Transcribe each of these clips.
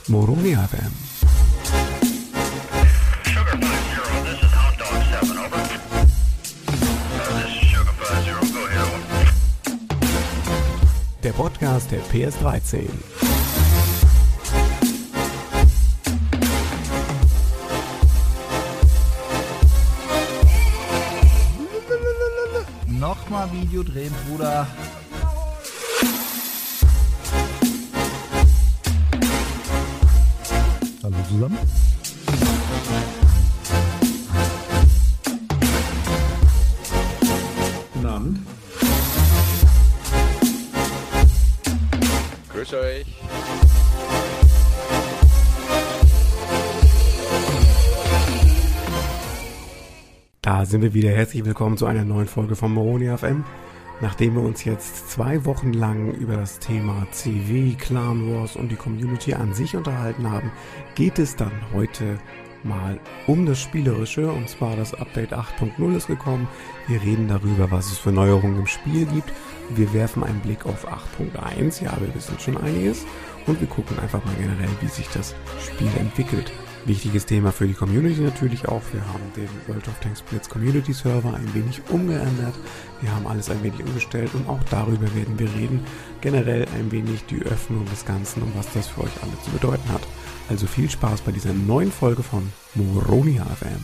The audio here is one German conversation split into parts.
Moroni FM. Sugar 50, this is Hot Dog 7, over. This is Sugar 50, go ahead, over. Der Podcast der PS13. Nochmal Video drehen, Bruder. Hallo zusammen. Guten Abend. Grüß euch. Da sind wir wieder. Herzlich willkommen zu einer neuen Folge von Moroni FM. Nachdem wir uns jetzt 2 Wochen lang über das Thema CW, Clan Wars und die Community an sich unterhalten haben, geht es dann heute mal um das Spielerische, und zwar das Update 8.0 ist gekommen. Wir reden darüber, was es für Neuerungen im Spiel gibt. Wir werfen einen Blick auf 8.1, ja, wir wissen schon einiges, und wir gucken einfach mal generell, wie sich das Spiel entwickelt. Wichtiges Thema für die Community natürlich auch. Wir haben den World of Tanks Blitz Community Server ein wenig umgeändert. Wir haben alles ein wenig umgestellt und auch darüber werden wir reden. Generell ein wenig die Öffnung des Ganzen und was das für euch alle zu bedeuten hat. Also viel Spaß bei dieser neuen Folge von Moroni FM.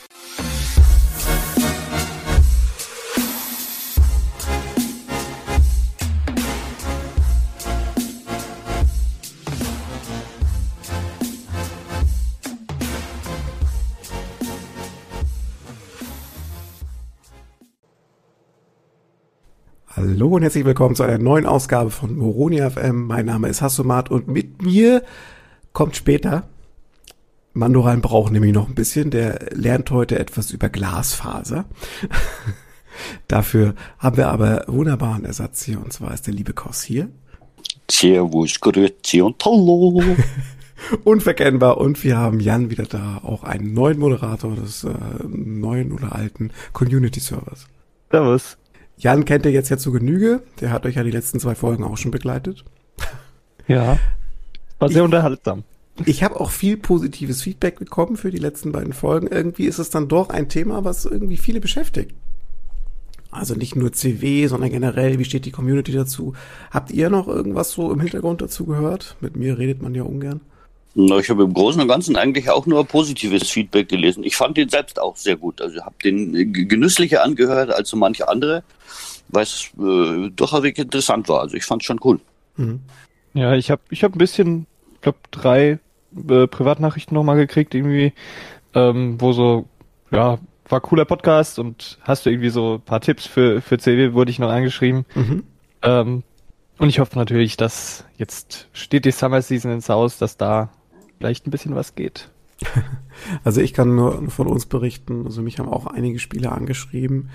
Hallo und herzlich willkommen zu einer neuen Ausgabe von Moroni FM. Mein Name ist Hassomat und mit mir kommt später Mandoran braucht nämlich noch ein bisschen. Der lernt heute etwas über Glasfaser. Dafür haben wir aber wunderbaren Ersatz hier, und zwar ist der liebe Koss hier. Servus, Grüezi und Hallo. Unverkennbar, und wir haben Jan wieder da, auch einen neuen Moderator des neuen oder alten Community-Servers. Servus. Jan kennt ihr jetzt ja zu Genüge, der hat euch ja die letzten 2 Folgen auch schon begleitet. Ja, war sehr unterhaltsam. Ich habe auch viel positives Feedback bekommen für die letzten beiden Folgen. Irgendwie ist es dann doch ein Thema, was irgendwie viele beschäftigt. Also nicht nur CW, sondern generell, wie steht die Community dazu? Habt ihr noch irgendwas so im Hintergrund dazu gehört? Mit mir redet man ja ungern. Na, ich habe im Großen und Ganzen eigentlich auch nur positives Feedback gelesen. Ich fand den selbst auch sehr gut. Also habe den genüsslicher angehört als so manche andere, weil es durchaus wirklich interessant war. Also ich fand es schon cool. Mhm. Ja, ich hab ein bisschen, ich glaube 3 Privatnachrichten nochmal gekriegt, irgendwie, wo so, ja, war cooler Podcast und hast du irgendwie so ein paar Tipps für CW, wurde ich noch angeschrieben. Mhm. Und ich hoffe natürlich, dass jetzt steht die Summer Season ins Haus, dass da vielleicht ein bisschen was geht. Also ich kann nur von uns berichten, also mich haben auch einige Spieler angeschrieben,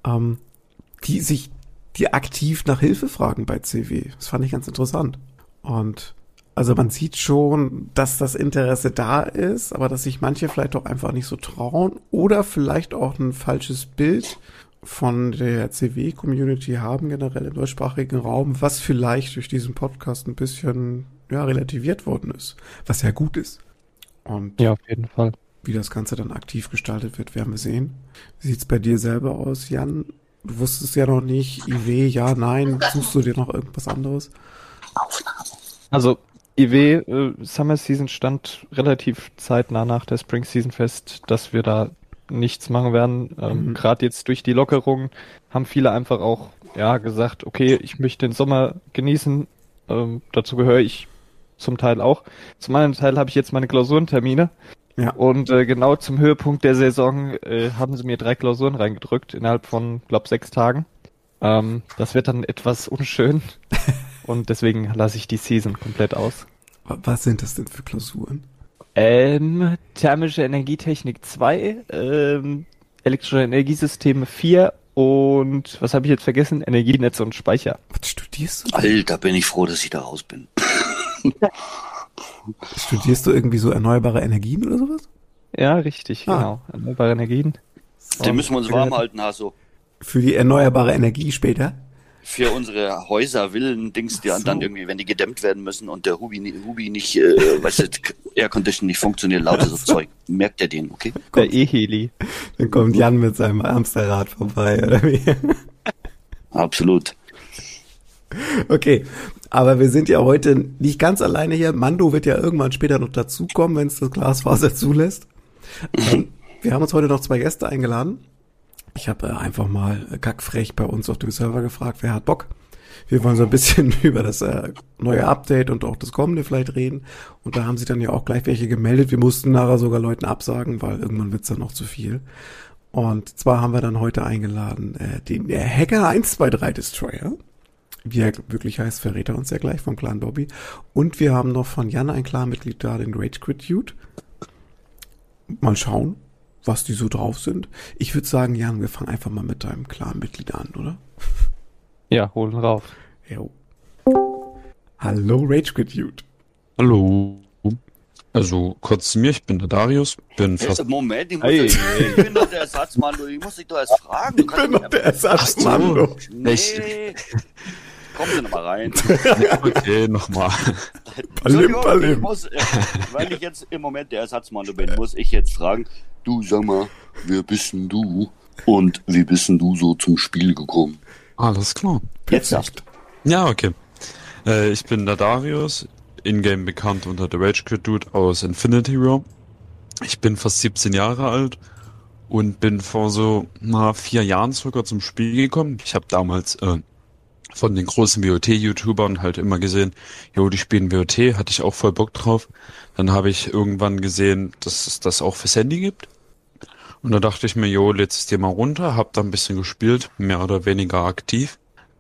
die aktiv nach Hilfe fragen bei CW. Das fand ich ganz interessant. Und also man sieht schon, dass das Interesse da ist, aber dass sich manche vielleicht auch einfach nicht so trauen oder vielleicht auch ein falsches Bild von der CW-Community haben, generell im deutschsprachigen Raum, was vielleicht durch diesen Podcast ein bisschen relativiert worden ist, was ja gut ist. Und ja, auf jeden Fall. Wie das Ganze dann aktiv gestaltet wird, werden wir sehen. Wie sieht's bei dir selber aus, Jan? Du wusstest ja noch nicht, IW, ja, nein, suchst du dir noch irgendwas anderes? Also IW Summer Season stand relativ zeitnah nach der Spring Season fest, dass wir da nichts machen werden. Gerade jetzt durch die Lockerung haben viele einfach auch gesagt, okay, ich möchte den Sommer genießen. Dazu gehöre ich zum Teil auch. Zum anderen Teil habe ich jetzt meine Klausurentermine. Ja. Und genau zum Höhepunkt der Saison haben sie mir 3 Klausuren reingedrückt innerhalb von, glaube 6 Tagen. Das wird dann etwas unschön und deswegen lasse ich die Season komplett aus. Was sind das denn für Klausuren? Thermische Energietechnik 2, elektrische Energiesysteme 4 und was habe ich jetzt vergessen? Energienetze und Speicher. Was studierst du? Alter, bin ich froh, dass ich da raus bin. Studierst du irgendwie so erneuerbare Energien oder sowas? Ja, richtig, genau. Erneuerbare Energien. Den müssen wir uns warm halten, Hasso. Für die erneuerbare Energie später? für unsere Häuser, Villen, Dings, die dann irgendwie, wenn die gedämmt werden müssen und der Hubi nicht, weißt du, Aircondition nicht funktioniert, lauter so Zeug. Merkt er den, okay? Der E-Heli. Dann kommt Jan mit seinem Hamsterrad vorbei, oder wie? Absolut. Okay, aber wir sind ja heute nicht ganz alleine hier. Mando wird ja irgendwann später noch dazukommen, wenn es das Glasfaser zulässt. Wir haben uns heute noch 2 Gäste eingeladen. Ich habe einfach mal kackfrech bei uns auf dem Server gefragt, wer hat Bock. Wir wollen so ein bisschen über das neue Update und auch das kommende vielleicht reden. Und da haben sich dann ja auch gleich welche gemeldet. Wir mussten nachher sogar Leuten absagen, weil irgendwann wird's dann noch zu viel. Und zwar haben wir dann heute eingeladen den Hacker 123 Destroyer. Wie er wirklich heißt, verrät er uns ja gleich vom Clan Dobby. Und wir haben noch von Jan ein Clan-Mitglied da, den Rage Quit Dude. Mal schauen, was die so drauf sind. Ich würde sagen, Jan, wir fangen einfach mal mit deinem Clan-Mitglied an, oder? Ja, holen rauf. Jo. Hallo, Rage Quit Dude. Hallo. Also, kurz zu mir, ich bin der Darius, bin fast... Moment, ich bin doch der Ersatzmann, ich muss dich doch erst fragen. Ich bin doch der Ersatzmann. Nee. Komm doch nochmal rein. Okay, nochmal. Palim. Weil ich jetzt im Moment der Ersatzmann bin, muss ich jetzt fragen, du, sag mal, wer bist denn du? Und wie bist denn du so zum Spiel gekommen? Alles klar. Jetzt sagt. Ja, okay. Ich bin der Darius, in-game bekannt unter der Rage Quit Dude aus Infinity War. Ich bin fast 17 Jahre alt und bin vor so 4 Jahren sogar zum Spiel gekommen. Ich habe damals von den großen WoT-YouTubern halt immer gesehen, jo, die spielen WoT, hatte ich auch voll Bock drauf. Dann habe ich irgendwann gesehen, dass es das auch fürs Handy gibt. Und da dachte ich mir, jo, lädst es dir mal runter, hab da ein bisschen gespielt, mehr oder weniger aktiv.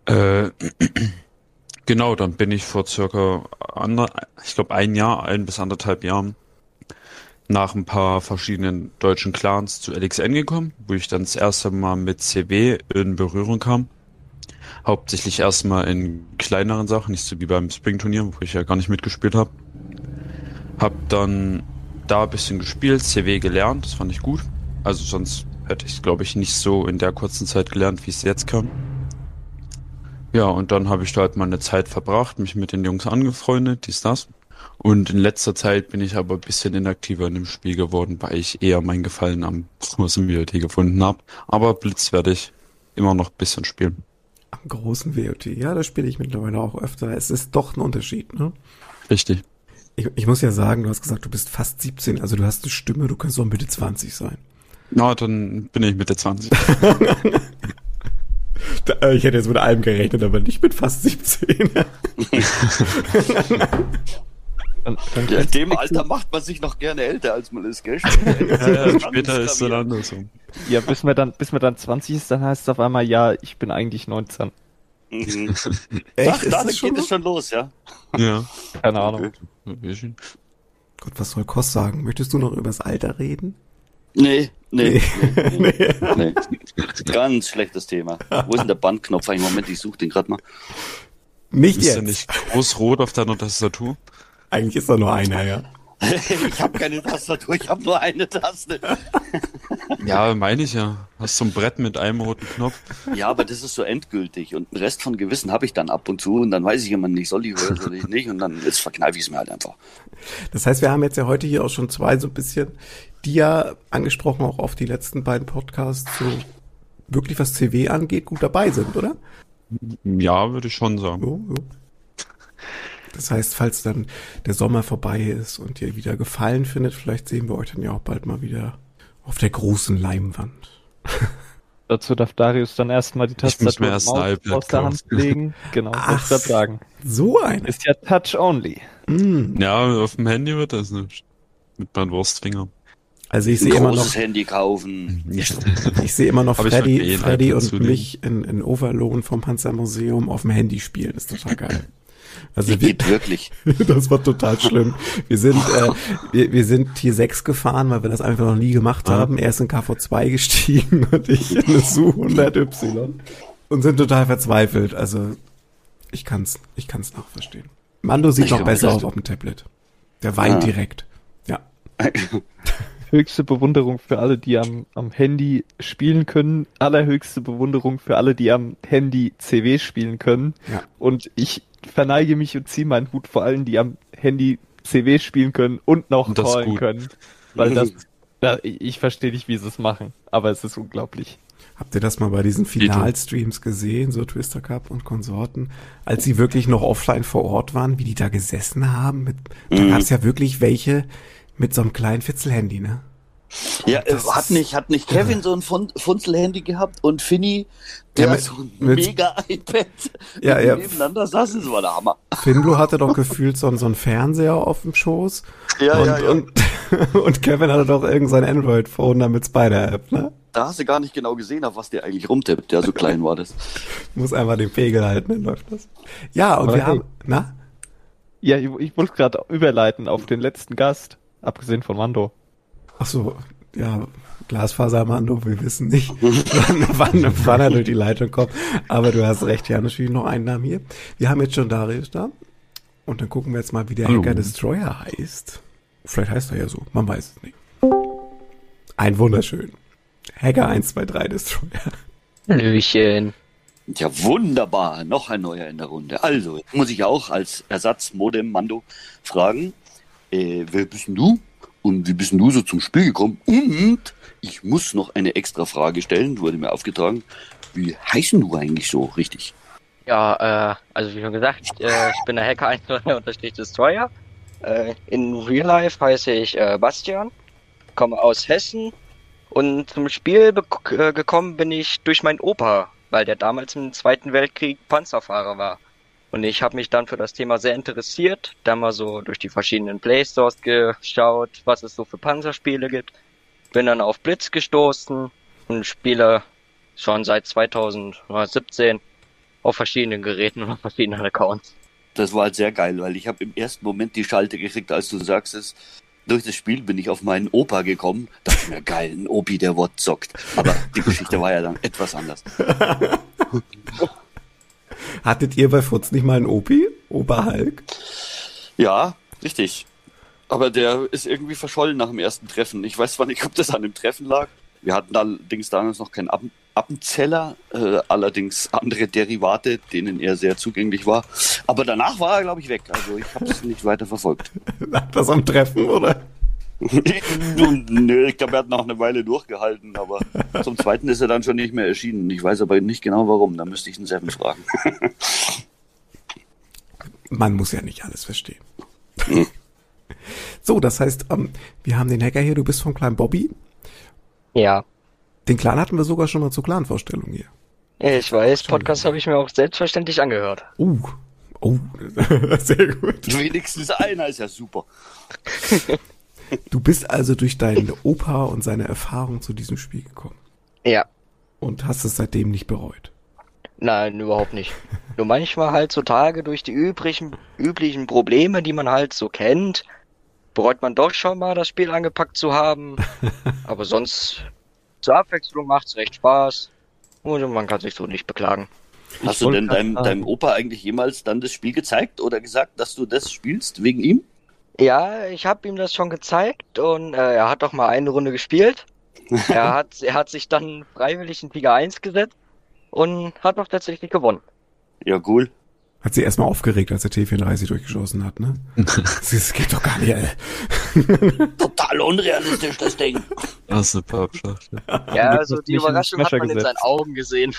Genau, dann bin ich vor circa, ich glaube 1 bis 1,5 Jahren nach ein paar verschiedenen deutschen Clans zu LXN gekommen, wo ich dann das erste Mal mit CW in Berührung kam. Hauptsächlich erstmal in kleineren Sachen, nicht so wie beim Spring-Turnier, wo ich ja gar nicht mitgespielt habe. Hab dann da ein bisschen gespielt, CW gelernt, das fand ich gut. Also sonst hätte ich es, glaube ich, nicht so in der kurzen Zeit gelernt, wie es jetzt kann. Ja, und dann habe ich da halt mal eine Zeit verbracht, mich mit den Jungs angefreundet, dies, das. Und in letzter Zeit bin ich aber ein bisschen inaktiver in dem Spiel geworden, weil ich eher mein Gefallen am großen WoT gefunden habe. Aber Blitz werde ich immer noch ein bisschen spielen. Am großen WoT, ja, das spiele ich mittlerweile auch öfter. Es ist doch ein Unterschied, ne? Richtig. Ich muss ja sagen, du hast gesagt, du bist fast 17, also du hast eine Stimme, du kannst doch Mitte 20 sein. Na, dann bin ich Mitte 20. Ich hätte jetzt mit allem gerechnet, aber nicht mit fast 17. In dem Alter macht man sich noch gerne älter, als man ist, gell? Ja, später ist es dann andersrum. Ja, bis man dann 20 ist, dann heißt es auf einmal, ja, ich bin eigentlich 19. Mhm. Echt? Ach, Ist da das schon geht so? es schon los, ja? Ja. Keine Ahnung. Gott, was soll Kost sagen? Möchtest du noch über das Alter reden? Nee. Ganz schlechtes Thema. Wo ist denn der Bandknopf eigentlich? Moment, ich suche den gerade mal. Nicht Ist jetzt. ja nicht groß rot auf deiner Tastatur? Eigentlich ist da nur einer, ja. Ich habe keine Tastatur, ich habe nur eine Taste. Ja, meine ich ja. Hast so ein Brett mit einem roten Knopf. Ja, aber das ist so endgültig. Und den Rest von Gewissen habe ich dann ab und zu. Und dann weiß ich immer nicht, soll ich oder soll ich nicht. Und dann jetzt verkneife ich es mir halt einfach. Das heißt, wir haben jetzt ja heute hier auch schon 2 so ein bisschen, die ja angesprochen auch auf die letzten beiden Podcasts, so wirklich was CW angeht, gut dabei sind, oder? Ja, würde ich schon sagen. Jo. Das heißt, falls dann der Sommer vorbei ist und ihr wieder Gefallen findet, vielleicht sehen wir euch dann ja auch bald mal wieder auf der großen Leinwand. Dazu darf Darius dann erstmal die Ich muss Tastatur mir erst ein Maus iPad aus der Hand kaufen. legen. Genau, Ach. das sagen. So ein. Ist ja Touch only. Ja, auf dem Handy wird das nicht. Mit meinen Wurstfinger. Also ich Ein sehe immer noch, großes Handy kaufen. ich sehe immer noch Aber ich Freddy will eh ein iPad und zulegen. mich in Overlohn vom Panzermuseum auf dem Handy spielen. Das ist total geil. Also wir, Geht wirklich. das war total schlimm. Wir sind Tier 6 gefahren, weil wir das einfach noch nie gemacht haben. Er ist in KV2 gestiegen und ich in eine Su 100Y und sind total verzweifelt. Also ich kann's nachverstehen. Mando sieht Ich noch glaub, besser das- aus auf dem Tablet. Der weint Ah. direkt. Ja. höchste Bewunderung für alle, die am Handy spielen können. Allerhöchste Bewunderung für alle, die am Handy CW spielen können. Ja. Und ich verneige mich und ziehe meinen Hut vor allen, die am Handy CW spielen können und noch Und das ist callen gut. können. Weil ich verstehe nicht, wie sie es machen, aber es ist unglaublich. Habt ihr das mal bei diesen Finalstreams gesehen, so Twister Cup und Konsorten, als sie wirklich noch offline vor Ort waren, wie die da gesessen haben? Da gab es ja wirklich welche mit so einem kleinen Fitzel-Handy, ne? Ja, Das hat nicht Kevin so ein Funzel-Handy gehabt und Finny, der Ja, so ein mit- Mega-iPad Ja, ja. nebeneinander saßen, das war der Hammer. Finlo hatte doch gefühlt so einen Fernseher auf dem Schoß. Ja. Und Kevin hatte doch irgend sein Android-Phone da mit Spider-App, ne? Da hast du gar nicht genau gesehen, auf was der eigentlich rumtippt, der so klein war das. Muss einfach den Pegel halten, dann läuft das. Ja, und Aber wir hey. haben, na? Ja, ich wollte gerade überleiten auf den letzten Gast, abgesehen von Mando. Ach so, ja, Glasfasermando, wir wissen nicht, wann er durch die Leitung kommt. Aber du hast recht, wir haben natürlich noch einen Namen hier. Wir haben jetzt schon Darius da. Und dann gucken wir jetzt mal, wie der Hallo. Hacker Destroyer heißt. Vielleicht heißt er ja so, man weiß es nicht. Ein wunderschön. Hacker 123 Destroyer. Hallöchen. Ja, wunderbar. Noch ein neuer in der Runde. Also, jetzt muss ich auch als Ersatz-Modem-Mando fragen, wer bist denn du? Und wie bist denn du so zum Spiel gekommen? Und ich muss noch eine extra Frage stellen, wurde mir aufgetragen. Wie heißen du eigentlich so richtig? Ja, also wie schon gesagt, ich bin der Hacker 123-Destroyer. In Real Life heiße ich Bastian, komme aus Hessen und zum Spiel gekommen bin ich durch meinen Opa, weil der damals im Zweiten Weltkrieg Panzerfahrer war. Und ich habe mich dann für das Thema sehr interessiert, da mal so durch die verschiedenen Playstores geschaut, was es so für Panzerspiele gibt. Bin dann auf Blitz gestoßen und spiele schon seit 2017 auf verschiedenen Geräten und auf verschiedenen Accounts. Das war halt sehr geil, weil ich habe im ersten Moment die Schalte gekriegt, als du sagst es. Durch das Spiel bin ich auf meinen Opa gekommen. Dachte ich mir, geil, ein Opi, der Wort zockt. Aber die Geschichte war ja dann etwas anders. Hattet ihr bei Futz nicht mal einen Opi? Opa Hulk? Ja, richtig. Aber der ist irgendwie verschollen nach dem ersten Treffen. Ich weiß zwar nicht, ob das an dem Treffen lag. Wir hatten allerdings damals noch keinen Appenzeller, allerdings andere Derivate, denen er sehr zugänglich war. Aber danach war er, glaube ich, weg. Also ich habe es nicht weiter verfolgt. Lag das am Treffen, oder? Nö, ich glaube, er hat noch eine Weile durchgehalten, aber zum Zweiten ist er dann schon nicht mehr erschienen. Ich weiß aber nicht genau warum, da müsste ich den Seven fragen. Man muss ja nicht alles verstehen. So, das heißt, wir haben den Hacker hier, du bist vom Clan Bobby. Ja, Den Clan hatten wir sogar schon mal zur Clan-Vorstellung hier. ich weiß, Podcast habe ich mir auch selbstverständlich angehört. Oh, sehr gut. Wenigstens einer ist ja super. Du bist also durch deinen Opa und seine Erfahrung zu diesem Spiel gekommen Ja, und hast es seitdem nicht bereut. nein, überhaupt nicht. Nur manchmal halt so Tage durch die üblichen Probleme, die man halt so kennt, bereut man doch schon mal, das Spiel angepackt zu haben. Aber sonst, zur Abwechslung macht's recht Spaß und man kann sich so nicht beklagen. Hast du wollte denn grad deinem sagen. Opa eigentlich jemals dann das Spiel gezeigt oder gesagt, dass du das spielst wegen ihm? Ja, ich habe ihm das schon gezeigt und er hat doch mal eine Runde gespielt. Er hat sich dann freiwillig in Liga 1 gesetzt und hat doch tatsächlich gewonnen. Ja, cool. Hat sie erstmal aufgeregt, als der T34 durchgeschossen hat, ne? Das geht doch gar nicht, ey. Total unrealistisch, das Ding. Das ist eine Pappschaft. Ja, wird also das die nicht in den Überraschung hat Smasher man in gesetzt. seinen Augen gesehen.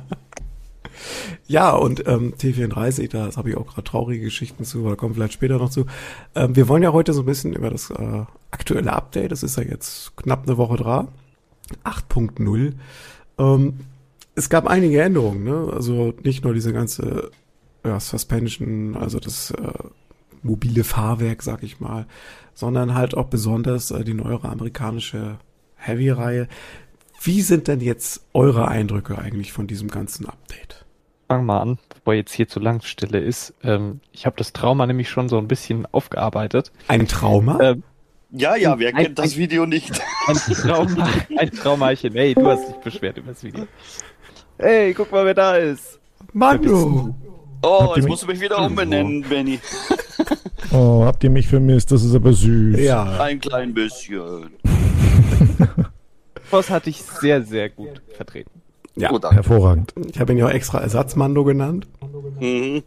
Ja, und T34, das habe ich auch gerade traurige Geschichten zu, aber da kommen vielleicht später noch zu. Wir wollen ja heute so ein bisschen über das aktuelle Update, das ist ja jetzt knapp eine Woche dran, 8.0. Es gab einige Änderungen, ne? Also nicht nur diese ganze Suspension, also das mobile Fahrwerk, sag ich mal, sondern halt auch besonders die neuere amerikanische Heavy-Reihe. Wie sind denn jetzt eure Eindrücke eigentlich von diesem ganzen Update? Fang mal an, bevor jetzt hier zu lang Stille ist. Ich habe das Trauma nämlich schon so ein bisschen aufgearbeitet. Ein Trauma? Ja, wer Ein- kennt das Video nicht? Ein Traumachen. Hey, du hast dich beschwert über das Video. Hey, guck mal, wer da ist. Manu! Oh, Habt ihr jetzt mich- musst du mich wieder umbenennen, Benny. Oh, habt ihr mich vermisst? Das ist aber süß. Ja, Ein klein bisschen. Voss hatte ich sehr, sehr gut vertreten. Ja, Oh, danke. Hervorragend. ich habe ihn ja auch extra Ersatzmando genannt. Mhm.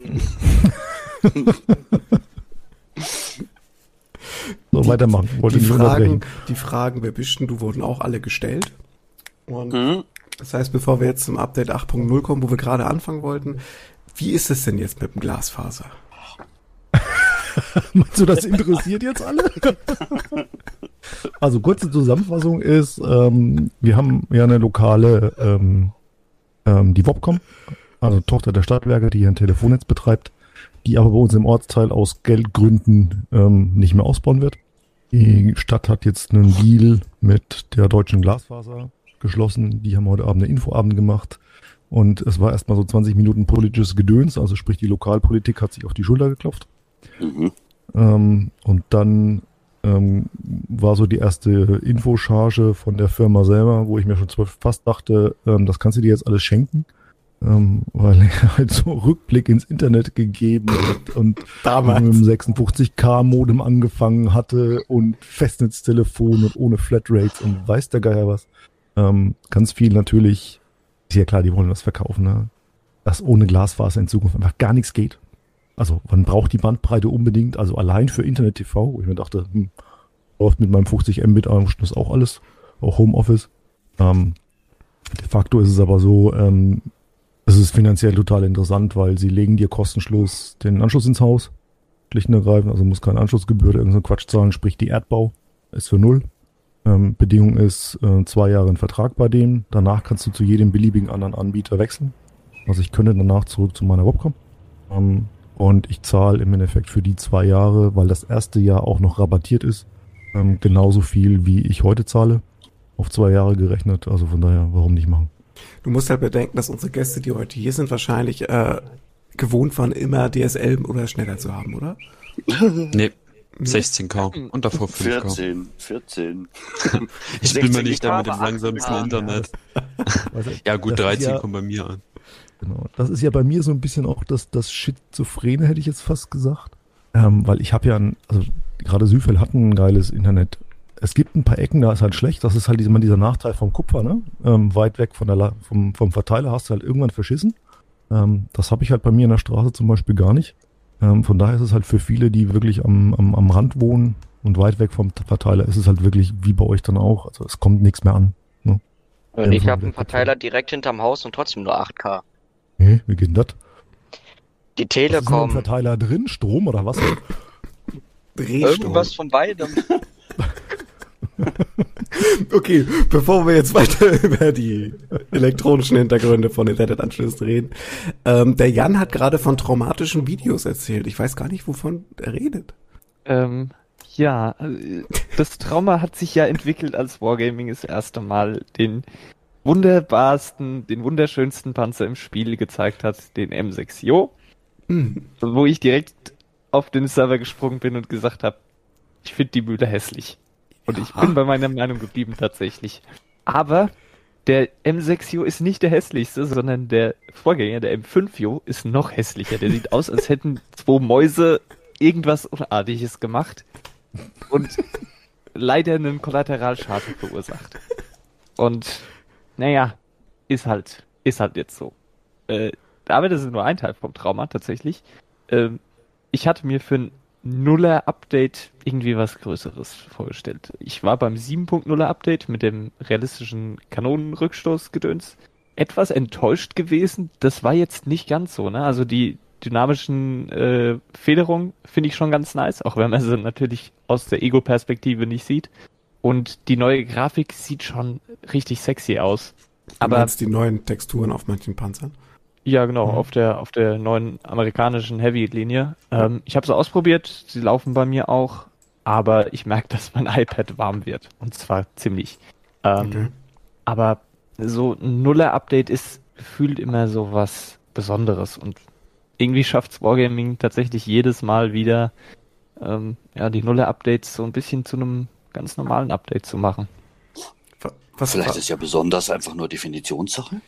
So, weitermachen. Wollte Die nicht unterbrechen. Fragen, wer bist denn du, wurden auch alle gestellt. Und Mhm. das heißt, bevor wir jetzt zum Update 8.0 kommen, wo wir gerade anfangen wollten, wie ist es denn jetzt mit dem Glasfaser? Meinst du, das interessiert jetzt alle? Also kurze Zusammenfassung ist, wir haben ja eine lokale, die Wobcom, also Tochter der Stadtwerke, die hier ein Telefonnetz betreibt, die aber bei uns im Ortsteil aus Geldgründen nicht mehr ausbauen wird. Die Stadt hat jetzt einen Deal mit der Deutschen Glasfaser geschlossen. Die haben heute Abend eine Infoabend gemacht. Und es war erstmal so 20 Minuten politisches Gedöns, also sprich die Lokalpolitik hat sich auf die Schulter geklopft. Mhm. Und dann war so die erste Infocharge von der Firma selber, wo ich mir schon fast dachte, das kannst du dir jetzt alles schenken, weil er halt so Rückblick ins Internet gegeben hat und Damals. mit dem 56K Modem angefangen hatte und Festnetztelefon und ohne Flatrates und weiß der Geier was. Ganz viel natürlich, ist ja klar, die wollen was verkaufen, ne? Dass ohne Glasfaser in Zukunft einfach gar nichts geht. Also man braucht die Bandbreite unbedingt, also allein für Internet TV, wo ich mir dachte, läuft mit meinem 50 Mbit Anschluss auch alles, auch Homeoffice. De facto ist es aber so, es ist finanziell total interessant, weil sie legen dir kostenlos den Anschluss ins Haus, schlicht und ergreifend, also muss keine Anschlussgebühr oder irgendein Quatsch zahlen, sprich die Erdbau ist für 0. Bedingung ist 2 Jahre ein Vertrag bei denen, danach kannst du zu jedem beliebigen anderen Anbieter wechseln. Also ich könnte danach zurück zu meiner Wobcom. Und ich zahle im Endeffekt für die 2 Jahre, weil das erste Jahr auch noch rabattiert ist, genauso viel wie ich heute zahle, auf 2 Jahre gerechnet. Also von daher, warum nicht machen? Du musst halt bedenken, dass unsere Gäste, die heute hier sind, wahrscheinlich gewohnt waren, immer DSL oder schneller zu haben, oder? Nee, 16K und davor 5K. 14. Ich bin mir 16K nicht da mit dem aber langsamsten 8K. Internet. Also, Ja gut, das ist 13 ja- kommt bei mir an. Genau. Das ist ja bei mir so ein bisschen auch das Schizophrene, hätte ich jetzt fast gesagt. Weil ich habe ja, also gerade Süfel hat ein geiles Internet. Es gibt ein paar Ecken, da ist halt schlecht. Das ist halt dieser Nachteil vom Kupfer, ne? Weit weg vom Verteiler hast du halt irgendwann verschissen. Das habe ich halt bei mir in der Straße zum Beispiel gar nicht. Von daher ist es halt für viele, die wirklich am Rand wohnen und weit weg vom Verteiler, ist es halt wirklich wie bei euch dann auch. Also es kommt nichts mehr an. Ne? Und ich Ja, habe einen Verteiler direkt hinterm Haus und trotzdem nur 8K. Wie geht denn das? Die Was ist denn im Telekom. Verteiler drin? Strom oder was? Drehstrom. Irgendwas von beidem. Okay, bevor wir jetzt weiter über die elektronischen Hintergründe von Internetanschlüssen reden. Der Jan hat gerade von traumatischen Videos erzählt. Ich weiß gar nicht, wovon er redet. Ja, das Trauma hat sich ja entwickelt, als Wargaming das erste Mal den wunderschönsten Panzer im Spiel gezeigt hat, den M6Jo, wo ich direkt auf den Server gesprungen bin und gesagt habe, ich finde die Mühle hässlich. Und ich bin bei meiner Meinung geblieben tatsächlich. Aber der M6Jo ist nicht der hässlichste, sondern der Vorgänger, der M5Jo, ist noch hässlicher. Der sieht aus, als hätten 2 Mäuse irgendwas Unartiges gemacht und leider einen Kollateralschaden verursacht. Und naja, ist halt jetzt so. Aber das ist nur ein Teil vom Trauma tatsächlich. Ich hatte mir für ein Nuller-Update irgendwie was Größeres vorgestellt. Ich war beim 7.0-Update mit dem realistischen Kanonenrückstoßgedöns etwas enttäuscht gewesen. Das war jetzt nicht ganz so, ne? Also die dynamischen Federungen finde ich schon ganz nice, auch wenn man sie natürlich aus der Ego-Perspektive nicht sieht. Und die neue Grafik sieht schon richtig sexy aus. Aber jetzt die neuen Texturen auf manchen Panzern. Ja, genau, auf der neuen amerikanischen Heavy-Linie. Ich habe sie ausprobiert, sie laufen bei mir auch, aber ich merke, dass mein iPad warm wird. Und zwar ziemlich. Okay. Aber so ein Nuller-Update ist gefühlt immer so was Besonderes. Und irgendwie schafft's Wargaming tatsächlich jedes Mal wieder, die Nuller-Updates so ein bisschen zu einem ganz normalen Update zu machen. Vielleicht ist ja besonders einfach nur Definitionssache.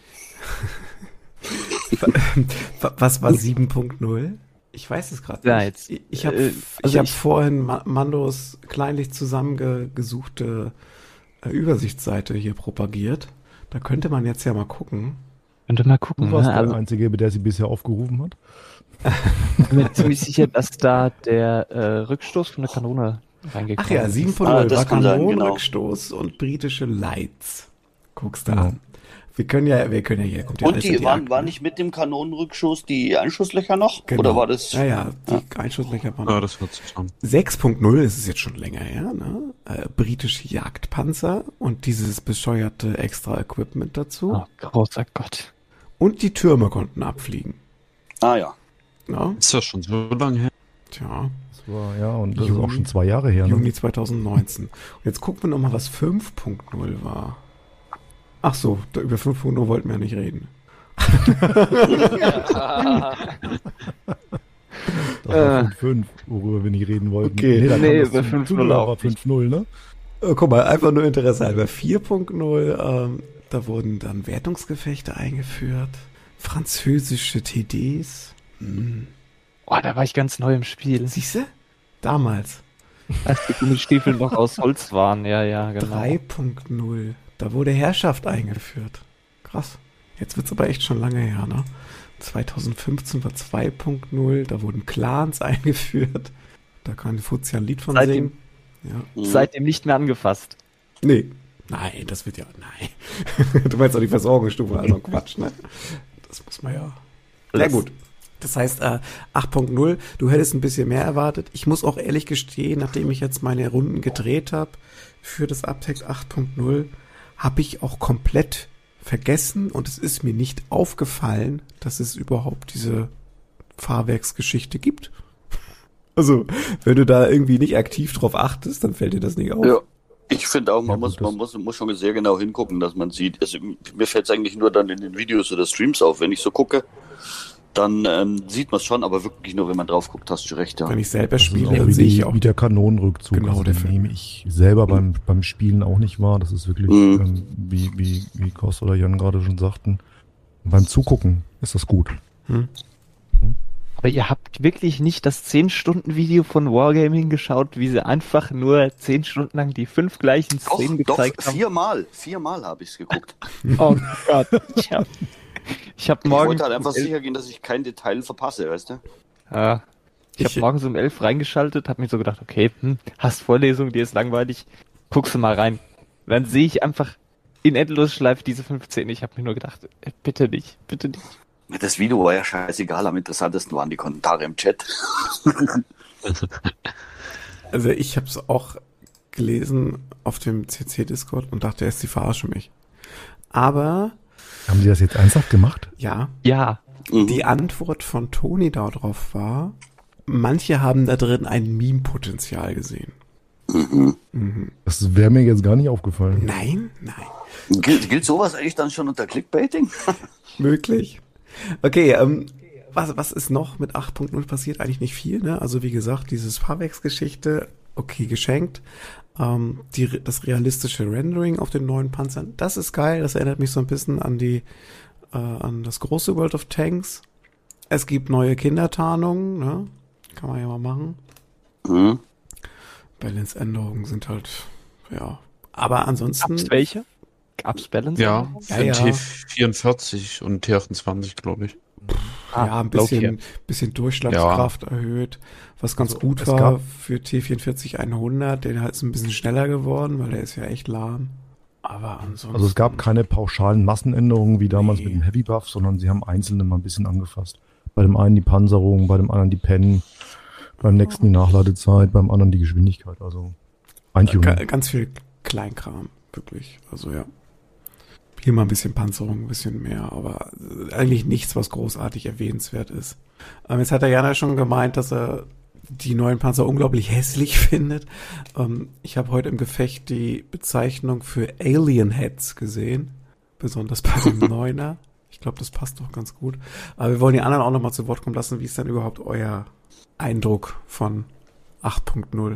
Was war 7.0? Ich weiß es gerade Ja, nicht. jetzt, Ich habe vorhin Mandos kleinlich zusammengesuchte Übersichtsseite hier propagiert. Da könnte man jetzt ja mal gucken. Könnte mal gucken. Du warst Ne? der Also, Einzige, der sie bisher aufgerufen hat. ich bin mir ziemlich sicher, dass da der Rückstoß von der Kanone reingekommen Ach ja, ist. 7 von 0 das war kann sein, Kanonenrückstoß und britische Lights. Guckst du Genau. an. Wir können ja hier, kommt ja Und alles die in waren, Akten. war nicht mit dem Kanonenrückschuss die Einschusslöcher noch? Genau. Oder war das? Ja, die Einschusslöcher waren. Ja, das wird zusammen. 6.0 ist es jetzt schon länger her, ne? Britische Jagdpanzer und dieses bescheuerte extra Equipment dazu. Oh, großer Gott. Und die Türme konnten abfliegen. Ah ja. Ja, Ist das schon so lange her? tja, Das war, ja, und das Juni. ist auch schon 2 Jahre her. Ne? Juni 2019. Und jetzt gucken wir nochmal, was 5.0 war. Ach so, über 5.0 wollten wir ja nicht reden. Das war 5, worüber wir nicht reden wollten. Okay. da kam Nee, das über zum 5:0 Zuhörer auch 5-0, ne? Guck mal, einfach nur Interesse halber. 4.0, da wurden dann Wertungsgefechte eingeführt. Französische TDs. Oh, da war ich ganz neu im Spiel. Siehst du? Damals. Als die Gummistiefel noch aus Holz waren. Ja, genau. 3.0. Da wurde Herrschaft eingeführt. Krass. Jetzt wird's aber echt schon lange her, ne? 2015 war 2.0. Da wurden Clans eingeführt. Da kann Fuzzi ein Lied von Seitdem- singen. Ja. Seitdem nicht mehr angefasst. Nee. Nein, das wird ja. Nein. Du meinst doch die Versorgungsstufe, also Quatsch, ne? Das muss man ja. Sehr gut. Das heißt, 8.0, du hättest ein bisschen mehr erwartet. Ich muss auch ehrlich gestehen, nachdem ich jetzt meine Runden gedreht habe für das Uptext 8.0, habe ich auch komplett vergessen und es ist mir nicht aufgefallen, dass es überhaupt diese Fahrwerksgeschichte gibt. Also, wenn du da irgendwie nicht aktiv drauf achtest, dann fällt dir das nicht auf. Ja. Ich finde auch, Ja, man gut, muss schon sehr genau hingucken, dass man sieht. Also, mir fällt es eigentlich nur dann in den Videos oder Streams auf. Wenn ich so gucke, dann sieht man es schon, aber wirklich nur, wenn man drauf guckt, hast du recht, ja. Wenn ich selber Das ist spiele, auch dann wie, sehe ich auch. wie der Kanonenrückzug. Genau, also, der den Film. nehme ich selber beim Spielen auch nicht wahr. Das ist wirklich, wie Kos oder Jan gerade schon sagten, beim Zugucken ist das gut. Aber ihr habt wirklich nicht das 10-Stunden-Video von Wargaming geschaut, wie sie einfach nur 10 Stunden lang die 5 gleichen Doch, Szenen doch, gezeigt haben? viermal habe ich es geguckt. Oh Gott. Ich hab Ich morgens wollte halt einfach um 11 sicher gehen, dass ich kein Detail verpasse, weißt du? Ja. Ich Ich- habe morgens um 11 reingeschaltet, habe mir so gedacht, okay, hast Vorlesung, dir ist langweilig, guckst du mal rein. Dann sehe ich einfach in Endlosschleife diese 15. Ich habe mir nur gedacht, bitte nicht, bitte nicht. Das Video war ja scheißegal, am interessantesten waren die Kommentare im Chat. Also ich habe es auch gelesen auf dem CC-Discord und dachte erst, sie verarschen mich. Aber Haben Sie das jetzt ernsthaft gemacht? ja, Ja, die Antwort von Toni darauf war, manche haben da drin ein Meme-Potenzial gesehen. Das wäre mir jetzt gar nicht aufgefallen. Nein, Gilt sowas eigentlich dann schon unter Clickbaiting? möglich. Okay, was ist noch mit 8.0 passiert? Eigentlich nicht viel, ne? Also wie gesagt, dieses Fahrwerksgeschichte, okay, geschenkt. Das realistische Rendering auf den neuen Panzern, das ist geil. Das erinnert mich so ein bisschen an an das große World of Tanks. Es gibt neue Kindertarnungen, ne? Kann man ja mal machen. Mhm. Balance-Änderungen sind halt, ja. Aber ansonsten, gab's welche? Gab's Balance? Ja, für Ja, den ja. T44 und T28, glaube ich. ja, ein bisschen Durchschlagskraft erhöht. Was ganz gut es war gab- für T44 100, der ist ein bisschen schneller geworden, weil der ist ja echt lahm. Aber ansonsten. Also es gab keine pauschalen Massenänderungen wie damals Nee. mit dem Heavy Buff, sondern sie haben einzelne mal ein bisschen angefasst. Bei dem einen die Panzerung, bei dem anderen die Pen, beim nächsten die Nachladezeit, beim anderen die Geschwindigkeit. Also Feintuning. Ganz viel Kleinkram, wirklich. Also ja. Hier mal ein bisschen Panzerung, ein bisschen mehr, aber eigentlich nichts, was großartig erwähnenswert ist. Jetzt hat der Jana schon gemeint, dass er die neuen Panzer unglaublich hässlich findet. Ich habe heute im Gefecht die Bezeichnung für Alien Heads gesehen, besonders bei dem Neuner. Ich glaube, das passt doch ganz gut. Aber wir wollen die anderen auch noch mal zu Wort kommen lassen. Wie ist denn überhaupt euer Eindruck von 8.0?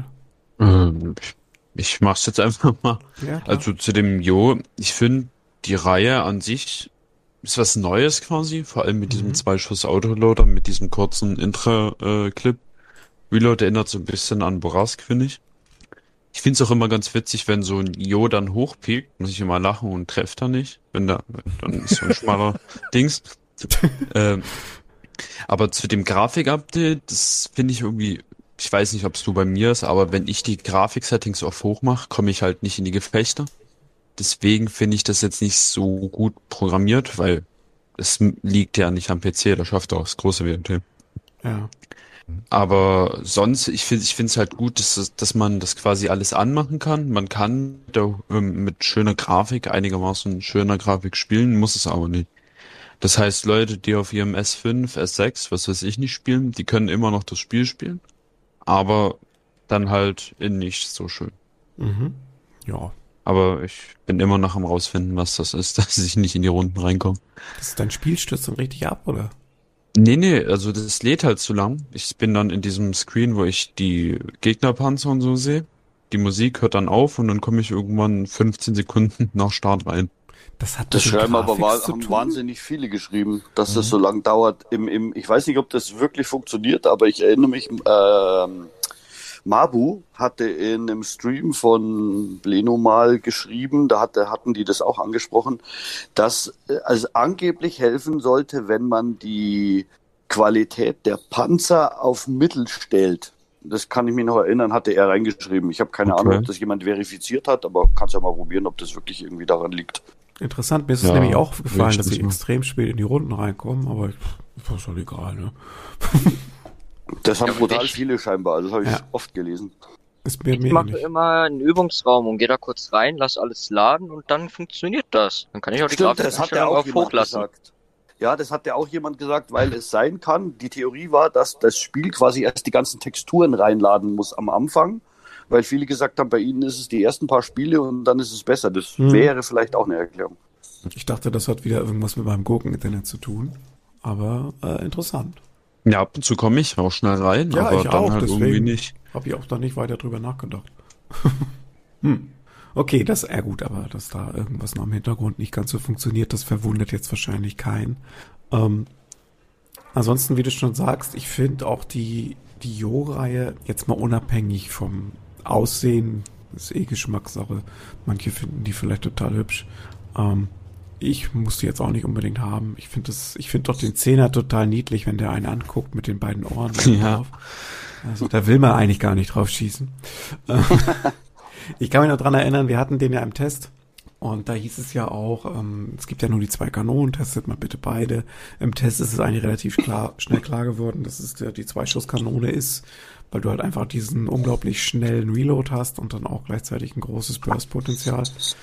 Ich mach's jetzt einfach mal. Ja, klar. Also zu dem ich finde, die Reihe an sich ist was Neues quasi, vor allem mit diesem 2-Schuss-Autoloader, mit diesem kurzen Intra-Clip. Reload erinnert so ein bisschen an Borask, finde ich. Ich finde es auch immer ganz witzig, wenn so ein Jo dann hochpiekt, muss ich immer lachen und trefft er nicht. Dann ist so ein schmaler Dings. Aber zu dem Grafik-Update, das finde ich irgendwie, ich weiß nicht, ob es nur bei mir ist, aber wenn ich die Grafik-Settings auf hoch mache, komme ich halt nicht in die Gefechte. Deswegen finde ich das jetzt nicht so gut programmiert, weil es liegt ja nicht am PC, da schafft er auch das große WMT. Ja. Aber sonst, ich finde es halt gut, dass man das quasi alles anmachen kann. Man kann mit schöner Grafik, einigermaßen schöner Grafik spielen, muss es aber nicht. Das heißt, Leute, die auf ihrem S5, S6, was weiß ich nicht spielen, die können immer noch das Spiel spielen, aber dann halt in nicht so schön. Mhm. Ja. Aber ich bin immer noch am rausfinden, was das ist, dass ich nicht in die Runden reinkomme. Das ist dein Spiel stürzt dann richtig ab, oder? Nee, also das lädt halt zu lang. Ich bin dann in diesem Screen, wo ich die Gegnerpanzer und so sehe. Die Musik hört dann auf und dann komme ich irgendwann 15 Sekunden nach Start rein. Das hat Das mit den schreiben aber Graphics zu haben tun? wahnsinnig viele geschrieben, dass das so lang dauert. Ich weiß nicht, ob das wirklich funktioniert, aber ich erinnere mich, Mabu hatte in einem Stream von Bleno mal geschrieben, hatten die das auch angesprochen, dass also angeblich helfen sollte, wenn man die Qualität der Panzer auf Mittel stellt. Das kann ich mich noch erinnern, hatte er reingeschrieben. Ich habe keine Ahnung, ob das jemand verifiziert hat, aber kannst ja mal probieren, ob das wirklich irgendwie daran liegt. Interessant, mir ist es nämlich auch gefallen, dass sie extrem spät in die Runden reinkommen, aber ist doch egal, ne? Das haben Ja, brutal ich- viele scheinbar, also das habe ich oft gelesen. Ist mir Ich mache ähnlich. immer einen Übungsraum und gehe da kurz rein, lass alles laden und dann funktioniert das. Dann kann ich auch die Stimmt, das hat ja Grafikeinstellung auch auf jemand hochlassen. gesagt. Ja, das hat ja auch jemand gesagt, weil es sein kann. Die Theorie war, dass das Spiel quasi erst die ganzen Texturen reinladen muss am Anfang, weil viele gesagt haben, bei ihnen ist es die ersten paar Spiele und dann ist es besser. Das wäre vielleicht auch eine Erklärung. Ich dachte, das hat wieder irgendwas mit meinem Gurken-Internet zu tun, aber interessant. Ja, ab und zu komme ich auch schnell rein, Ja, aber ich dann auch, halt irgendwie deswegen nicht. habe ich auch da nicht weiter drüber nachgedacht. Okay, das ist gut, aber dass da irgendwas noch im Hintergrund nicht ganz so funktioniert, das verwundert jetzt wahrscheinlich keinen. Ansonsten, wie du schon sagst, ich finde auch die Jo-Reihe jetzt mal unabhängig vom Aussehen, ist Geschmackssache. Manche finden die vielleicht total hübsch. Ich muss die jetzt auch nicht unbedingt haben. Ich finde doch den Zehner total niedlich, wenn der einen anguckt mit den beiden Ohren Ja. drauf. Also da will man eigentlich gar nicht drauf schießen. Ich kann mich noch dran erinnern, wir hatten den ja im Test und da hieß es ja auch, es gibt ja nur die 2 Kanonen, testet mal bitte beide. Im Test ist es eigentlich relativ schnell klar geworden, dass es die 2-Schuss-Kanone ist, weil du halt einfach diesen unglaublich schnellen Reload hast und dann auch gleichzeitig ein großes Burst-Potenzial.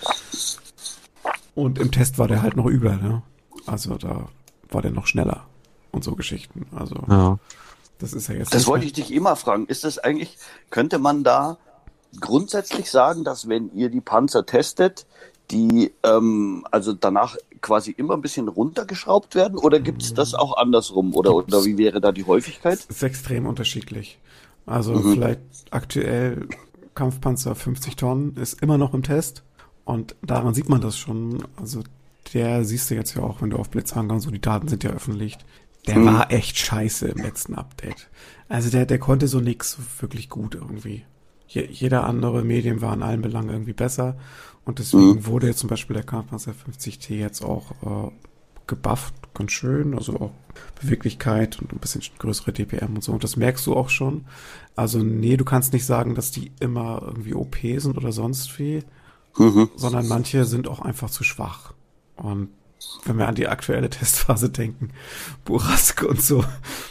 Und im Test war der halt noch über, ne? Also da war der noch schneller und so Geschichten. Also Ja. das ist ja jetzt. Das nicht wollte mehr- ich dich immer fragen. Ist das eigentlich, könnte man da grundsätzlich sagen, dass wenn ihr die Panzer testet, die also danach quasi immer ein bisschen runtergeschraubt werden oder gibt es das auch andersrum oder wie wäre da die Häufigkeit? Es ist extrem unterschiedlich. Also vielleicht aktuell Kampfpanzer 50 Tonnen ist immer noch im Test und daran sieht man das schon. Also der siehst du jetzt ja auch, wenn du auf Blitzhanger und so, die Daten sind ja öffentlich. Der war echt scheiße im letzten Update. Also der konnte so nix wirklich gut irgendwie. Jeder andere Medium war in allen Belangen irgendwie besser und deswegen wurde jetzt zum Beispiel der Kampfpanzer 50T jetzt auch gebufft, ganz schön, also auch Beweglichkeit und ein bisschen größere DPM und so und das merkst du auch schon. Also nee, du kannst nicht sagen, dass die immer irgendwie OP sind oder sonst wie, sondern manche sind auch einfach zu schwach. Und wenn wir an die aktuelle Testphase denken, Burask und so,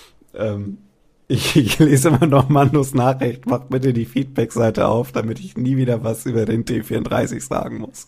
ich lese immer noch Mandos Nachricht, mach bitte die Feedback-Seite auf, damit ich nie wieder was über den T34 sagen muss.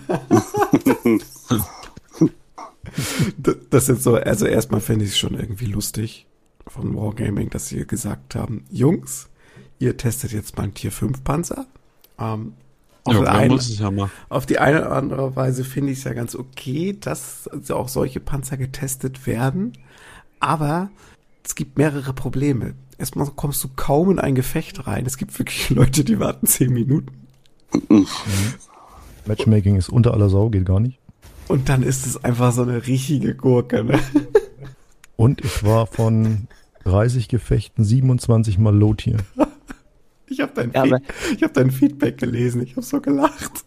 Das sind so, also erstmal finde ich es schon irgendwie lustig von Wargaming, dass sie gesagt haben, Jungs, ihr testet jetzt mal einen Tier 5 Panzer. Muss es ja mal. Auf die eine oder andere Weise finde ich es ja ganz okay, dass auch solche Panzer getestet werden, aber es gibt mehrere Probleme. Erstmal kommst du kaum in ein Gefecht rein. Es gibt wirklich Leute, die warten 10 Minuten. Matchmaking ist unter aller Sau, geht gar nicht. Und dann ist es einfach so eine richtige Gurke, ne? Und ich war von 30 Gefechten 27 mal Low-Tier. Ich habe dein, Ja, aber- hab dein Feedback gelesen, ich habe so gelacht.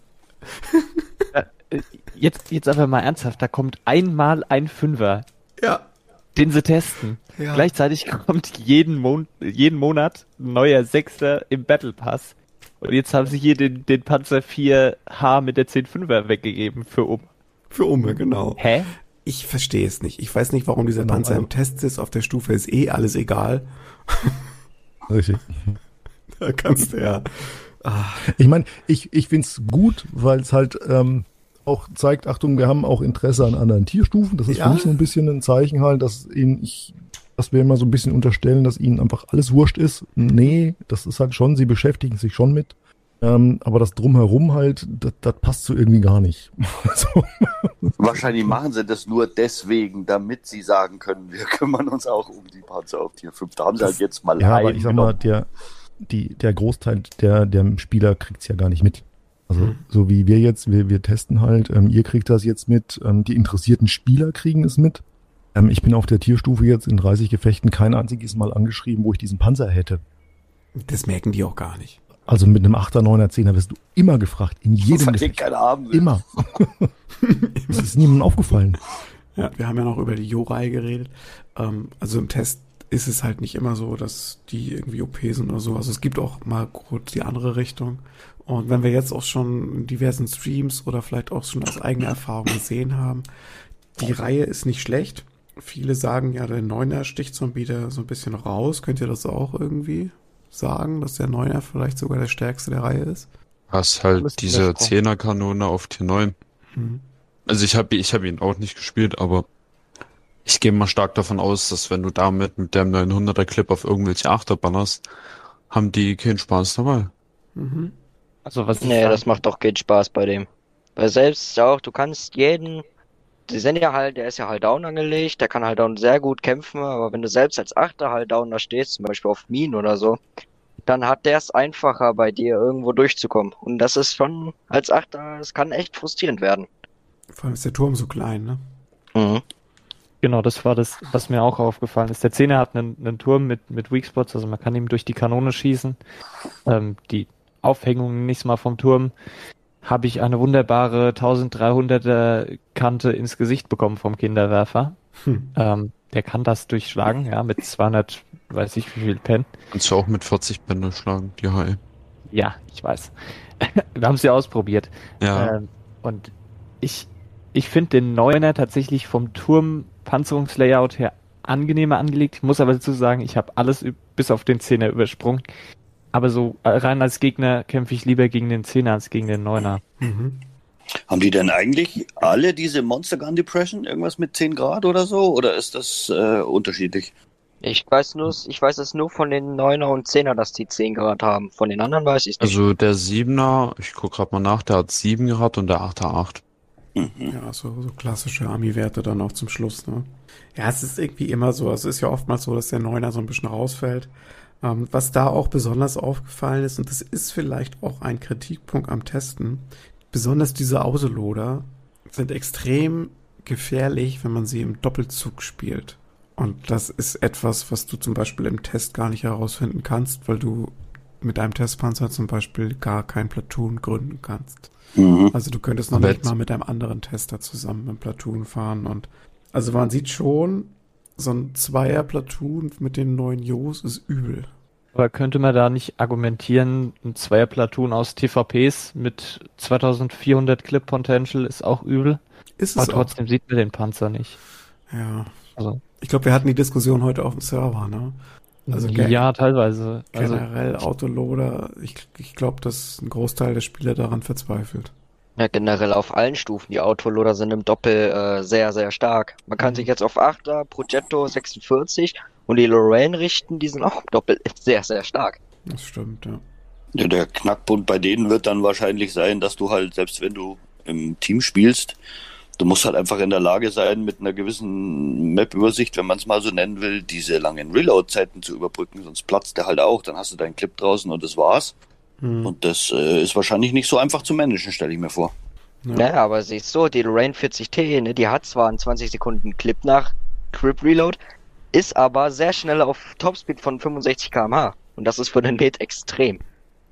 Jetzt aber mal ernsthaft, da kommt einmal ein Fünfer, Ja. den sie testen. Ja. Gleichzeitig kommt jeden Monat ein neuer Sechser im Battle Pass. Und jetzt haben sie hier den Panzer 4H mit der 10.5er weggegeben für Für Umme, genau. Hä? Ich verstehe es nicht. Ich weiß nicht, warum dieser Genau, Panzer also- im Test ist. Auf der Stufe ist eh alles egal. Richtig. Da kannst du ja. Ich meine, ich finde es gut, weil es halt auch zeigt, Achtung, wir haben auch Interesse an anderen Tierstufen. Das ist Ja. für mich so ein bisschen ein Zeichen halt, dass wir immer so ein bisschen unterstellen, dass ihnen einfach alles wurscht ist. Nee, das ist halt schon, sie beschäftigen sich schon mit. Aber das Drumherum halt, das passt so irgendwie gar nicht. Also, Wahrscheinlich machen sie das nur deswegen, damit sie sagen können, wir kümmern uns auch um die Panzer auf Tier 5. Da haben sie halt jetzt mal ja, aber einen ich sag mal, genommen. der Großteil der Spieler kriegt's ja gar nicht mit. Also so wie wir jetzt, wir testen halt, ihr kriegt das jetzt mit, die interessierten Spieler kriegen es mit. Ich bin auf der Tierstufe jetzt in 30 Gefechten kein einziges Mal angeschrieben, wo ich diesen Panzer hätte. Das merken die auch gar nicht. Also mit einem 8er, 9er, 10er wirst du immer gefragt, in jedem Weil den Gefecht. keiner haben will. Immer. Das ist niemandem aufgefallen. Ja, wir haben ja noch über die Jo-Reihe geredet. Also im Test ist es halt nicht immer so, dass die irgendwie OP sind oder so. Also es gibt auch mal kurz die andere Richtung. Und wenn wir jetzt auch schon in diversen Streams oder vielleicht auch schon aus eigener Erfahrung gesehen haben, die Reihe ist nicht schlecht. Viele sagen ja, der 9er sticht so wieder so ein bisschen raus. Könnt ihr das auch irgendwie sagen, dass der 9er vielleicht sogar der stärkste der Reihe ist? Hast halt Alles diese widersprochen. 10er-Kanone auf Tier 9. Mhm. Also ich hab ihn auch nicht gespielt, aber ich gehe mal stark davon aus, dass wenn du damit mit dem 900er Clip auf irgendwelche Achter ballerst, haben die keinen Spaß dabei. Mhm. Also was ich Nee, sagen- das macht doch keinen Spaß bei dem. Weil selbst auch, du kannst jeden, die sind ja halt, der ist ja halt down angelegt, der kann halt down sehr gut kämpfen, aber wenn du selbst als Achter halt down da stehst, zum Beispiel auf Minen oder so, dann hat der es einfacher bei dir irgendwo durchzukommen. Und das ist schon, als Achter, das kann echt frustrierend werden. Vor allem ist der Turm so klein, ne? Mhm. Genau, das war das, was mir auch aufgefallen ist. Der 10er hat einen Turm mit Weak Spots, also man kann ihm durch die Kanone schießen. Die Aufhängung nächstes Mal vom Turm habe ich eine wunderbare 1300er Kante ins Gesicht bekommen vom Kinderwerfer. Der kann das durchschlagen, ja, mit 200, weiß ich wie viel Pen. Kannst du auch mit 40 Bänder schlagen, die HE. Ja, ich weiß. Wir haben es ja ausprobiert. Ja, Und ich finde den 9er tatsächlich vom Turm-Panzerungslayout her angenehmer angelegt. Ich muss aber dazu sagen, ich habe alles bis auf den 10er übersprungen. Aber so rein als Gegner kämpfe ich lieber gegen den 10er als gegen den 9er. Mhm. Haben die denn eigentlich alle diese Monster Gun Depression? Irgendwas mit 10 Grad oder so? Oder ist das unterschiedlich? Ich weiß es nur von den 9er und 10er, dass die 10 Grad haben. Von den anderen weiß ich es nicht. also der 7er, ich guck grad mal nach, der hat 7 Grad und der 8er 8. Ja, so klassische Ami-Werte dann auch zum Schluss, ne? Ja, es ist irgendwie immer so. Es ist ja oftmals so, dass der 9er so ein bisschen rausfällt. Was da auch besonders aufgefallen ist, und das ist vielleicht auch ein Kritikpunkt am Testen, besonders diese Autoloader sind extrem gefährlich, wenn man sie im Doppelzug spielt. Und das ist etwas, was du zum Beispiel im Test gar nicht herausfinden kannst, weil du mit einem Testpanzer zum Beispiel gar kein Platoon gründen kannst. Mhm. Also du könntest noch Aber nicht jetzt- mal mit einem anderen Tester zusammen im Platoon fahren. Und also man sieht schon, so ein Zweier-Platoon mit den 9 Jos ist übel. Aber könnte man da nicht argumentieren, ein Zweier-Platoon aus TVPs mit 2400 Clip Potential ist auch übel? Ist Aber es auch. trotzdem sieht man den Panzer nicht. Ja. Also, Ich glaube, wir hatten die Diskussion heute auf dem Server, ne? Also ja, teilweise. Also, generell Autoloader, ich glaube, dass ein Großteil der Spieler daran verzweifelt. Ja, generell auf allen Stufen. Die Autoloader sind im Doppel sehr, sehr stark. Man kann sich jetzt auf 8er, Progetto 46 und die Lorraine richten, die sind auch im Doppel sehr, sehr stark. Das stimmt, ja. Ja, der Knackpunkt bei denen wird dann wahrscheinlich sein, dass du halt, selbst wenn du im Team spielst, du musst halt einfach in der Lage sein, mit einer gewissen Map-Übersicht, wenn man es mal so nennen will, diese langen Reload-Zeiten zu überbrücken, sonst platzt der halt auch. Dann hast du deinen Clip draußen und das war's. Und das ist wahrscheinlich nicht so einfach zu managen, stelle ich mir vor. Ja. Naja, aber siehst du, die Lorraine 40T, ne, die hat zwar einen 20 Sekunden Clip nach Grip Reload, ist aber sehr schnell auf Topspeed von 65 km/h. Und das ist für den Met extrem.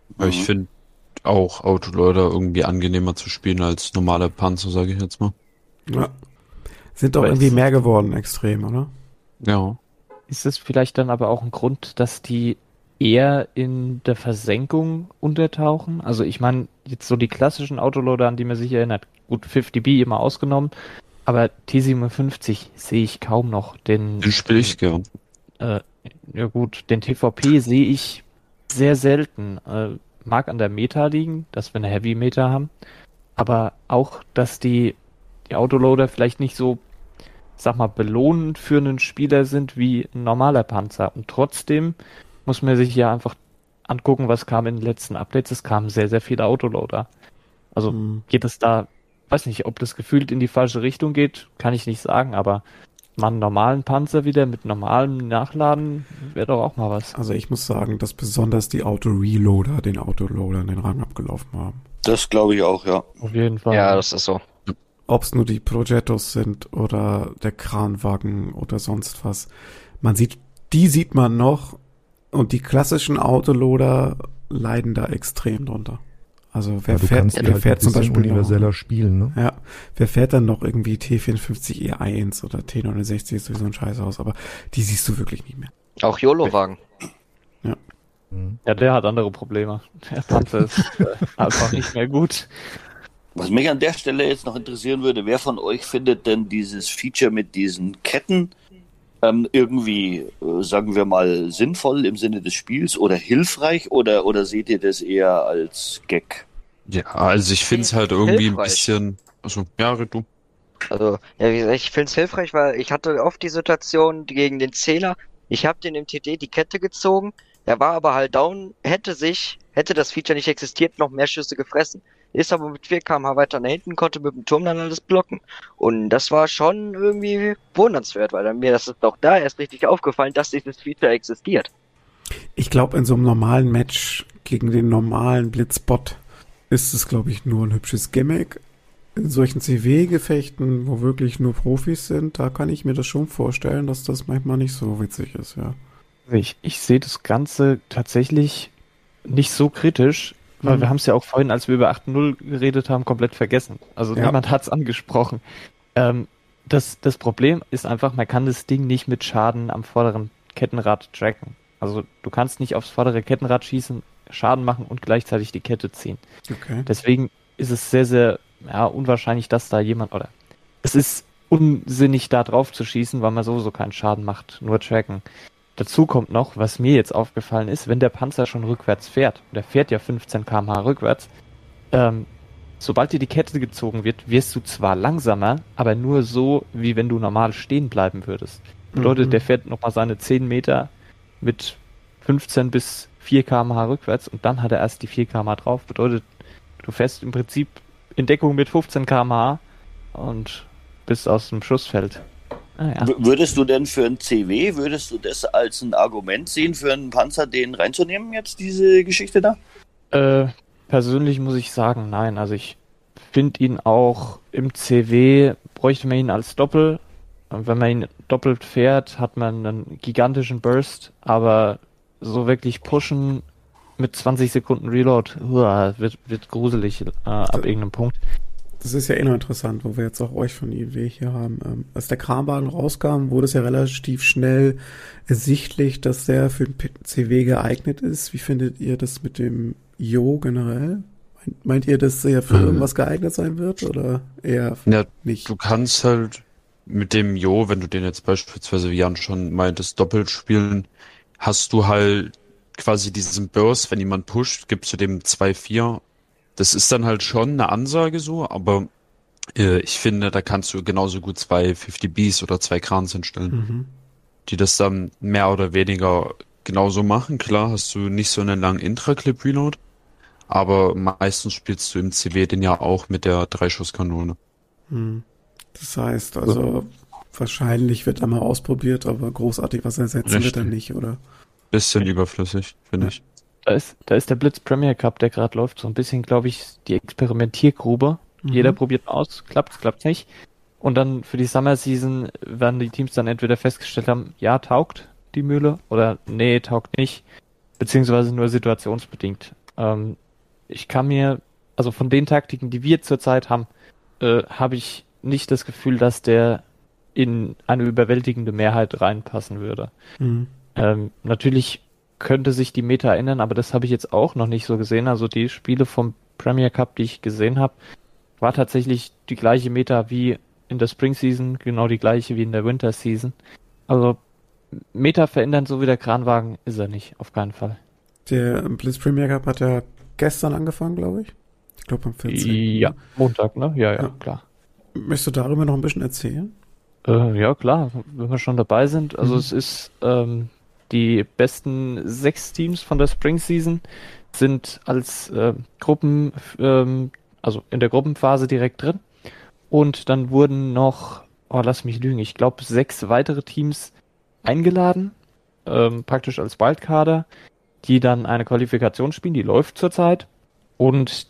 Aber ich finde auch Autoloader irgendwie angenehmer zu spielen als normale Panzer, sage ich jetzt mal. Ja. Sind doch Aber irgendwie ist- mehr geworden, extrem, oder? Ja. Ist es vielleicht dann aber auch ein Grund, dass die eher in der Versenkung untertauchen? Also ich meine, jetzt so die klassischen Autoloader, an die man sich erinnert, gut, 50B immer ausgenommen, aber T57 sehe ich kaum noch. Den spiele ich gern. Ja gut, den TVP sehe ich sehr selten. Mag an der Meta liegen, dass wir eine Heavy Meta haben, aber auch, dass die Autoloader vielleicht nicht so, sag mal, belohnend für einen Spieler sind wie ein normaler Panzer. Und trotzdem muss man sich ja einfach angucken, was kam in den letzten Updates. Es kamen sehr, sehr viele Autoloader. Also geht es da, weiß nicht, ob das gefühlt in die falsche Richtung geht, kann ich nicht sagen, aber mal einen normalen Panzer wieder mit normalem Nachladen wäre doch auch mal was. Also ich muss sagen, dass besonders die Auto-Reloader den Autoloadern den Rang abgelaufen haben. Das glaube ich auch, ja. Auf jeden Fall. Ja, das ist so. Ob es nur die Progettos sind oder der Kranwagen oder sonst was. Die sieht man noch und die klassischen Autoloader leiden da extrem drunter. Also wer Ja, du fährt, kannst wer halt fährt ein zum bisschen Beispiel universeller noch, spielen, ne? ja, wer fährt dann noch irgendwie T54 E1 oder T69 ist sowieso ein Scheiß aus, aber die siehst du wirklich nicht mehr. Auch YOLO-Wagen. Ja, der hat andere Probleme. Der Panzer ist einfach nicht mehr gut. Was mich an der Stelle jetzt noch interessieren würde, wer von euch findet denn dieses Feature mit diesen Ketten irgendwie, sagen wir mal, sinnvoll im Sinne des Spiels oder hilfreich oder seht ihr das eher als Gag? Ja, also ich finde es halt irgendwie ein Hilfreich. bisschen. Also, ja, red du. Also, ja, wie gesagt, ich finde es hilfreich, weil ich hatte oft die Situation gegen den Zähler. Ich habe den im TD die Kette gezogen, er war aber halt down, hätte das Feature nicht existiert, noch mehr Schüsse gefressen. Ist aber mit 4 km/h weiter nach hinten, konnte mit dem Turm dann alles blocken. Und das war schon irgendwie wundernswert, weil dann mir das ist auch da erst richtig aufgefallen, dass dieses Feature existiert. Ich glaube, in so einem normalen Match gegen den normalen Blitzbot ist es, glaube ich, nur ein hübsches Gimmick. In solchen CW-Gefechten, wo wirklich nur Profis sind, da kann ich mir das schon vorstellen, dass das manchmal nicht so witzig ist, ja. Ich sehe das Ganze tatsächlich nicht so kritisch, weil wir haben es ja auch vorhin, als wir über 8.0 geredet haben, komplett vergessen. Also Ja. niemand hat es angesprochen. Das Problem ist einfach, man kann das Ding nicht mit Schaden am vorderen Kettenrad tracken. Also du kannst nicht aufs vordere Kettenrad schießen, Schaden machen und gleichzeitig die Kette ziehen. Okay. Deswegen ist es sehr, sehr unwahrscheinlich, dass da jemand, oder es ist unsinnig, da drauf zu schießen, weil man sowieso keinen Schaden macht, nur tracken. Dazu kommt noch, was mir jetzt aufgefallen ist, wenn der Panzer schon rückwärts fährt, der fährt ja 15 km/h rückwärts, sobald dir die Kette gezogen wird, wirst du zwar langsamer, aber nur so, wie wenn du normal stehen bleiben würdest. Bedeutet, der fährt nochmal seine 10 Meter mit 15 bis 4 km/h rückwärts und dann hat er erst die 4 km/h drauf. Bedeutet, du fährst im Prinzip in Deckung mit 15 km/h und bist aus dem Schussfeld. Ja. Würdest du denn für ein CW, würdest du das als ein Argument sehen, für einen Panzer den reinzunehmen jetzt, diese Geschichte da? Persönlich muss ich sagen, nein. Also ich finde ihn auch im CW, bräuchte man ihn als Doppel. Und wenn man ihn doppelt fährt, hat man einen gigantischen Burst, aber so wirklich pushen mit 20 Sekunden Reload, wird gruselig ab irgendeinem Punkt. Das ist ja eh noch interessant, wo wir jetzt auch euch von IW hier haben. Als der Kranwagen rauskam, wurde es ja relativ schnell ersichtlich, dass der für den CW geeignet ist. Wie findet ihr das mit dem Jo generell? Meint ihr, dass er für irgendwas geeignet sein wird oder eher Ja, nicht? du kannst halt mit dem Jo, wenn du den jetzt beispielsweise, wie Jan schon meintest, doppelt spielen, hast du halt quasi diesen Burst, wenn jemand pusht, gibst du dem 2-4. Das ist dann halt schon eine Ansage so, aber ich finde, da kannst du genauso gut 2 50Bs oder 2 Krans hinstellen, die das dann mehr oder weniger genauso machen. Klar hast du nicht so einen langen Intra-Clip-Reload, aber meistens spielst du im CW den ja auch mit der 3-Schuss-Kanone. Das heißt, also wahrscheinlich wird er mal ausprobiert, aber großartig was ersetzen wird er nicht, oder? Bisschen überflüssig, finde ich. Da ist der Blitz Premier Cup, der gerade läuft, so ein bisschen, glaube ich, die Experimentiergrube. Jeder probiert aus, klappt nicht. Und dann für die Summer Season werden die Teams dann entweder festgestellt haben, ja, taugt die Mühle, oder nee, taugt nicht, beziehungsweise nur situationsbedingt. Ich kann mir, also von den Taktiken, die wir zurzeit haben, habe ich nicht das Gefühl, dass der in eine überwältigende Mehrheit reinpassen würde. Mhm. Natürlich könnte sich die Meta ändern, aber das habe ich jetzt auch noch nicht so gesehen. Also die Spiele vom Premier Cup, die ich gesehen habe, war tatsächlich die gleiche Meta wie in der Spring Season, genau die gleiche wie in der Winter Season. Also Meta verändern, so wie der Kranwagen, ist er nicht, auf keinen Fall. Der Blitz Premier Cup hat ja gestern angefangen, glaube ich. Ich glaube am 14. Ja, Montag, ne? Ja, Ja. klar. Möchtest du darüber noch ein bisschen erzählen? Ja, klar, wenn wir schon dabei sind. Also es ist die besten 6 Teams von der Spring Season sind als Gruppen, also in der Gruppenphase direkt drin. Und dann wurden noch, lass mich lügen, ich glaube 6 weitere Teams eingeladen, praktisch als Wildcarder, die dann eine Qualifikation spielen, die läuft zurzeit. Und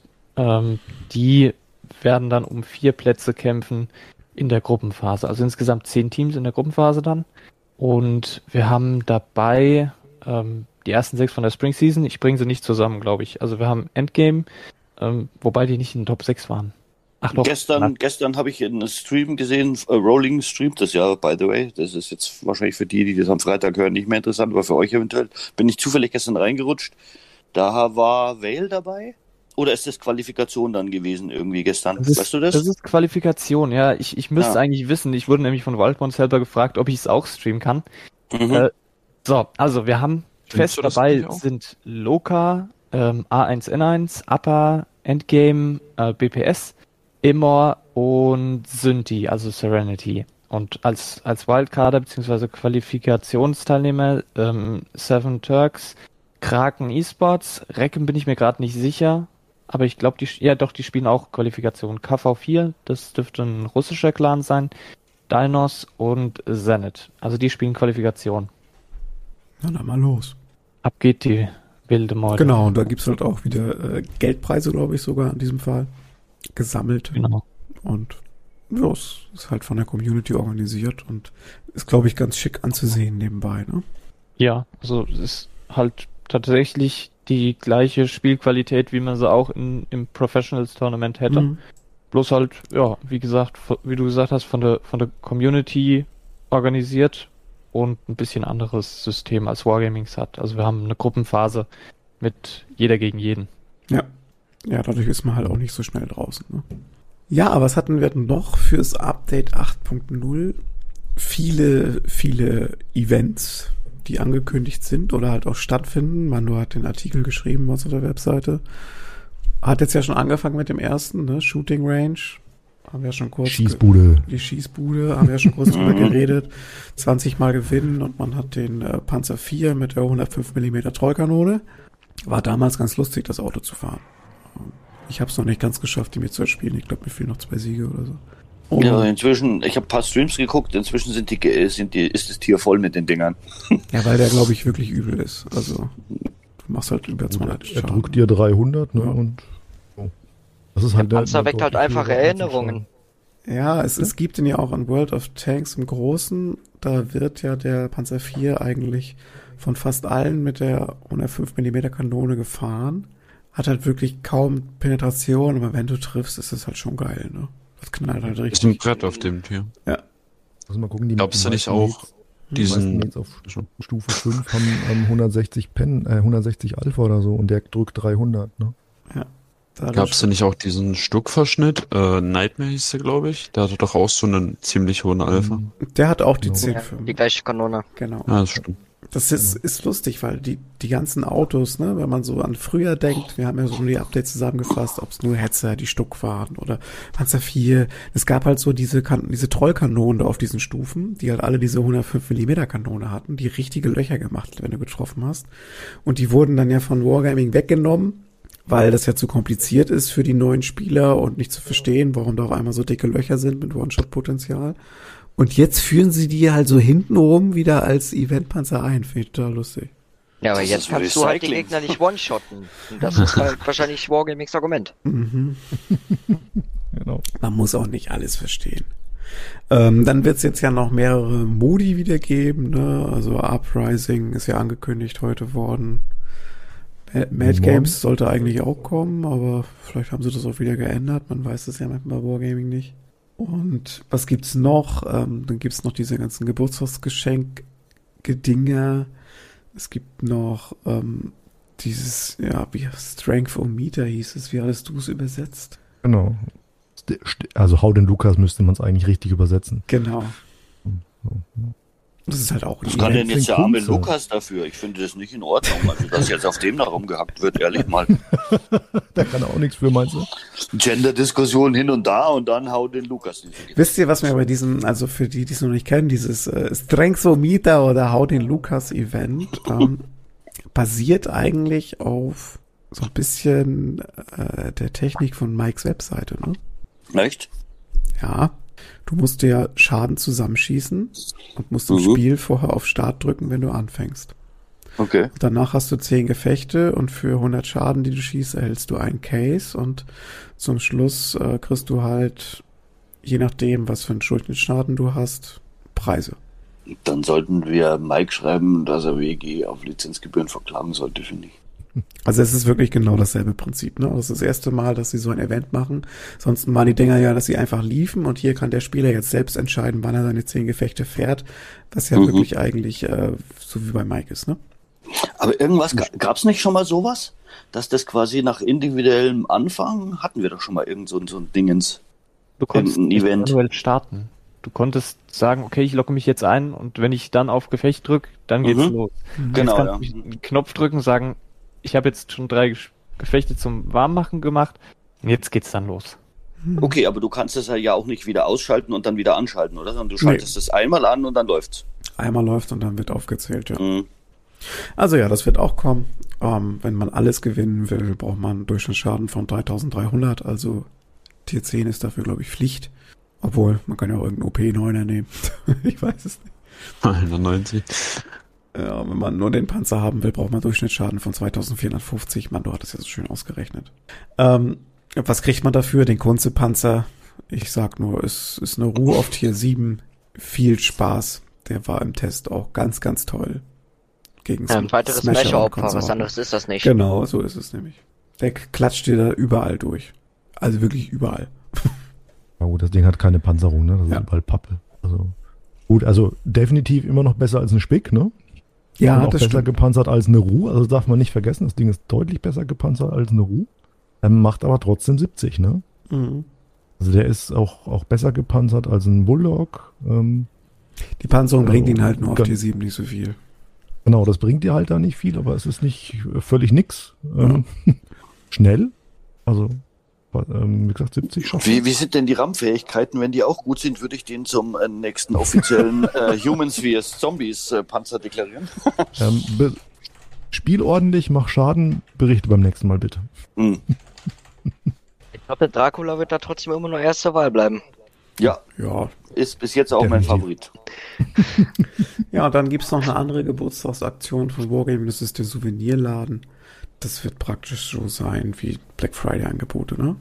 die werden dann um 4 Plätze kämpfen in der Gruppenphase. Also insgesamt 10 Teams in der Gruppenphase dann. Und wir haben dabei die ersten 6 von der Spring Season. Ich bringe sie nicht zusammen, glaube ich. Also wir haben Endgame, wobei die nicht in den Top 6 waren. Ach doch. Gestern habe ich einen Stream gesehen, Rolling streamt das ja, by the way. Das ist jetzt wahrscheinlich für die das am Freitag hören, nicht mehr interessant, aber für euch eventuell. Bin ich zufällig gestern reingerutscht. Da war Vale dabei. Oder ist das Qualifikation dann gewesen irgendwie gestern? Weißt du das? Das ist Qualifikation, ja. Ich müsste eigentlich wissen. Ich wurde nämlich von Wildborn selber gefragt, ob ich es auch streamen kann. Mhm. So, also wir haben fest dabei sind Loka, A1N1, Appa, Endgame, BPS, Immor und Synthi, also Serenity. Und als Wildcarder bzw. Qualifikationsteilnehmer Seven Turks, Kraken Esports, Recken bin ich mir gerade nicht sicher, aber ich glaube, die spielen auch Qualifikation. KV4, das dürfte ein russischer Clan sein, Dinos und Zenit. Also die spielen Qualifikation. Na dann mal los. Ab geht die wilde Meute. Genau, und da gibt es halt auch wieder Geldpreise, glaube ich, sogar in diesem Fall gesammelt. Genau. Und ja, es ist halt von der Community organisiert und ist, glaube ich, ganz schick anzusehen nebenbei, ne? Ja, also es ist halt tatsächlich die gleiche Spielqualität, wie man sie auch im Professionals Tournament hätte. Mhm. Bloß halt, ja, wie gesagt, wie du gesagt hast, von der Community organisiert und ein bisschen anderes System als Wargamings hat. Also wir haben eine Gruppenphase mit jeder gegen jeden. Ja, dadurch ist man halt auch nicht so schnell draußen, ne? Ja, aber was hatten wir denn noch fürs Update 8.0? Viele Events, die angekündigt sind oder halt auch stattfinden. Manu hat den Artikel geschrieben auf der Webseite. Hat jetzt ja schon angefangen mit dem ersten, ne? Shooting Range. Haben wir ja schon kurz. Die Schießbude, haben wir ja schon kurz drüber geredet. 20 Mal gewinnen und man hat den Panzer 4 mit der 105 mm Trollkanone. War damals ganz lustig, das Auto zu fahren. Ich habe es noch nicht ganz geschafft, die mir zu erspielen. Ich glaube, mir fehlen noch 2 Siege oder so. Oh. Ja, inzwischen, ich habe ein paar Streams geguckt, inzwischen ist das Tier voll mit den Dingern. Ja, weil der, glaube ich, wirklich übel ist. Also, du machst halt über 200 Er Schaden. drückt dir 300, ne? Ja. Und oh. Das ist halt Der Panzer weckt halt einfach Erinnerungen. Ja, es gibt ihn ja auch an World of Tanks im Großen. Da wird ja der Panzer 4 eigentlich von fast allen mit der 105 mm Kanone gefahren. Hat halt wirklich kaum Penetration, aber wenn du triffst, ist es halt schon geil, ne? Das knallt halt richtig. Ist ein Brett auf dem Tier. Ja. Also mal gucken, Glaubst du nicht auch die meisten Mates auf Stufe 5 haben 160 160 Alpha oder so und der drückt 300, ne? Ja. Gab es denn nicht auch diesen Stuckverschnitt? Nightmare hieß der, glaube ich. Der hatte doch auch so einen ziemlich hohen Alpha. Der hat auch die Genau. 10,5. Die gleiche Kanone. Genau. Ja, das stimmt. Das ist lustig, weil die ganzen Autos, ne, wenn man so an früher denkt, wir haben ja so die Updates zusammengefasst, ob es nur Hetzer, die Stuck waren oder Panzer 4. Es gab halt so diese Trollkanonen da auf diesen Stufen, die halt alle diese 105 mm Kanone hatten, die richtige Löcher gemacht, wenn du getroffen hast. Und die wurden dann ja von Wargaming weggenommen, weil das ja zu kompliziert ist für die neuen Spieler und nicht zu verstehen, warum da auf einmal so dicke Löcher sind mit One-Shot-Potenzial. Und jetzt führen sie die halt so hintenrum wieder als Eventpanzer ein. Finde ich total lustig. Ja, aber Das jetzt ist kannst du halt den Recycling. Gegner nicht one-shotten. Und das ist halt wahrscheinlich Wargamings Argument. Genau. Man muss auch nicht alles verstehen. Dann wird es jetzt ja noch mehrere Modi wieder geben, ne? Also Uprising ist ja angekündigt heute worden. Mad Games sollte eigentlich auch kommen, aber vielleicht haben sie das auch wieder geändert. Man weiß es ja manchmal bei Wargaming nicht. Und was gibt's noch? Dann gibt's noch diese ganzen Geburtstagsgeschenk-Dinger. Es gibt noch dieses, wie Strength-O-Meter hieß es. Wie hattest du es übersetzt? Genau. Also Hau den Lukas müsste man es eigentlich richtig übersetzen. Genau. Das ist halt auch Was kann denn jetzt der arme Kunze. Lukas dafür? Ich finde das nicht in Ordnung. Also, dass jetzt auf dem da rumgehackt wird, ehrlich mal. Da kann er auch nichts für, meinst du? Gender-Diskussion hin und da und dann hau den Lukas. Wisst ihr, was mir bei diesem, also für die es noch nicht kennen, dieses Strength-O-Meter oder Hau den Lukas-Event basiert eigentlich auf so ein bisschen der Technik von Mikes Webseite, ne? Echt? Ja. Du musst dir Schaden zusammenschießen und musst im Spiel vorher auf Start drücken, wenn du anfängst. Okay. Danach hast du 10 Gefechte und für 100 Schaden, die du schießt, erhältst du einen Case und zum Schluss kriegst du halt, je nachdem, was für einen Schuldschaden du hast, Preise. Dann sollten wir Mike schreiben, dass er WG auf Lizenzgebühren verklagen sollte, finde ich. Also es ist wirklich genau dasselbe Prinzip, ne? Das ist das erste Mal, dass sie so ein Event machen. Sonst waren die Dinger ja, dass sie einfach liefen und hier kann der Spieler jetzt selbst entscheiden, wann er seine 10 Gefechte fährt, was ja wirklich eigentlich so wie bei Mike ist, ne? Aber irgendwas, gab's nicht schon mal sowas? Dass das quasi nach individuellem Anfang, hatten wir doch schon mal irgend so ein Dingens. Du konntest Irgendein nicht Event. manuell starten. Du konntest sagen, okay, ich logge mich jetzt ein und wenn ich dann auf Gefecht drücke, dann geht's los. Genau, Jetzt kannst du einen Knopf drücken, sagen, ich habe jetzt schon 3 Gefechte zum Warmmachen gemacht und jetzt geht's dann los. Okay, aber du kannst es ja auch nicht wieder ausschalten und dann wieder anschalten, oder? Sondern du schaltest es einmal an und dann läuft's. Einmal läuft und dann wird aufgezählt, ja. Mhm. Also ja, das wird auch kommen. Wenn man alles gewinnen will, braucht man einen Durchschnittsschaden von 3300, also Tier 10 ist dafür, glaube ich, Pflicht. Obwohl, man kann ja auch irgendeinen OP-9er nehmen. Ich weiß es nicht. 91. Ja, wenn man nur den Panzer haben will, braucht man Durchschnittsschaden von 2450. Mando hat es ja so schön ausgerechnet. Was kriegt man dafür? Den Kunze-Panzer. Ich sag nur, es ist eine Ruhe auf Tier 7. Viel Spaß. Der war im Test auch ganz, ganz toll. Gegen Ein weiteres Smasher-Opfer, was anderes ist das nicht. Genau, so ist es nämlich. Der klatscht dir da überall durch. Also wirklich überall. Ja gut, das Ding hat keine Panzerung, ne? Das ist Ja. überall Pappe. Also gut, also definitiv immer noch besser als ein Spick, ne? Ja, Und auch das besser stimmt. gepanzert als eine Ruh. Also darf man nicht vergessen, das Ding ist deutlich besser gepanzert als eine Ruh. Macht aber trotzdem 70, ne? Mhm. Also der ist auch besser gepanzert als ein Bulldog. Die Panzerung bringt ihn halt nur auf Gan- Tier 7 nicht so viel. Genau, das bringt dir halt da nicht viel, aber es ist nicht völlig nix. Schnell. Also, wie gesagt, 70 schaffen. Wie sind denn die RAM-Fähigkeiten? Wenn die auch gut sind, würde ich den zum nächsten offiziellen Humans vs. Zombies Panzer deklarieren. Spiel ordentlich, mach Schaden, berichte beim nächsten Mal bitte. Hm. Ich glaube, der Dracula wird da trotzdem immer nur erste Wahl bleiben. Ja, Ja. ist bis jetzt auch mein Definitiv. Favorit. Ja, und dann gibt's noch eine andere Geburtstagsaktion von Wargaming, das ist der Souvenirladen. Das wird praktisch so sein wie Black Friday-Angebote, ne?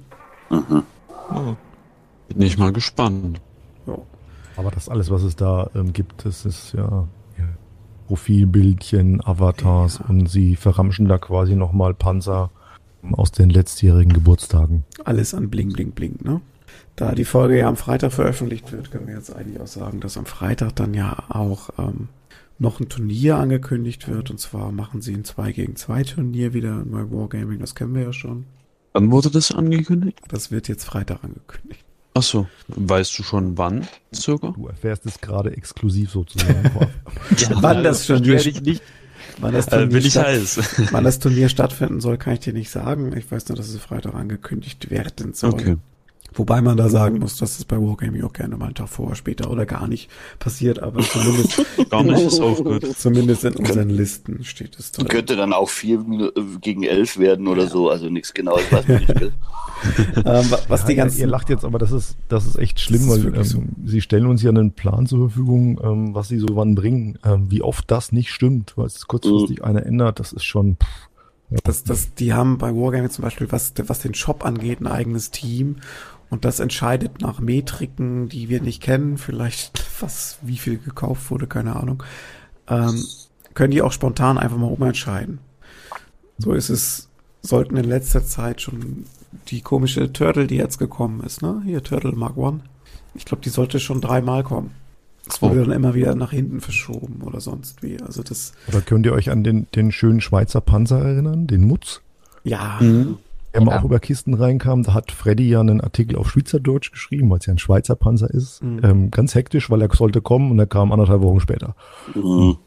Bin ich mal gespannt. Ja. Aber das alles, was es da gibt, das ist ja Profilbildchen, Avatars und sie verramschen da quasi nochmal Panzer aus den letztjährigen Geburtstagen. Alles an Bling, Bling, Bling, ne? Da die Folge ja am Freitag veröffentlicht wird, können wir jetzt eigentlich auch sagen, dass am Freitag dann ja auch noch ein Turnier angekündigt wird. Und zwar machen sie ein 2-gegen-2 Turnier wieder bei Wargaming, das kennen wir ja schon. Wann wurde das angekündigt? Das wird jetzt Freitag angekündigt. Achso, weißt du schon wann, circa? Du erfährst es gerade exklusiv sozusagen. Wann das Turnier, nicht. wann das Turnier Will ich statt- heiß. wann das Turnier stattfinden soll, kann ich dir nicht sagen. Ich weiß nur, dass es Freitag angekündigt werden soll. Okay. Wobei man da sagen muss, dass es bei Wargaming auch gerne mal einen Tag vorher, später oder gar nicht passiert, aber zumindest, Gar nicht ist auch gut. zumindest in unseren Listen steht es drin. Könnte dann auch 4 gegen 11 werden oder so, also nichts Genaues, weiß man nicht. Gell? Was die ganzen, ihr lacht jetzt, aber das ist echt schlimm, Das ist weil wirklich so. sie stellen uns ja einen Plan zur Verfügung, was sie so wann bringen. Wie oft das nicht stimmt, weil es kurzfristig einer ändert, das ist schon... die haben bei Wargaming zum Beispiel, was den Shop angeht, ein eigenes Team. Und das entscheidet nach Metriken, die wir nicht kennen, vielleicht wie viel gekauft wurde, keine Ahnung, können die auch spontan einfach mal umentscheiden. So ist es, sollten in letzter Zeit schon die komische Turtle, die jetzt gekommen ist, ne? Hier, Turtle Mark I. Ich glaube, die sollte schon 3-mal kommen. Es wurde dann immer wieder nach hinten verschoben oder sonst wie. Also das. Oder könnt ihr euch an den schönen Schweizer Panzer erinnern, den Mutz? Ja. Der mal auch über Kisten reinkam. Da hat Freddy ja einen Artikel auf Schweizerdeutsch geschrieben, weil es ja ein Schweizer Panzer ist. Ganz hektisch, weil er sollte kommen und er kam 1,5 Wochen später. Mhm.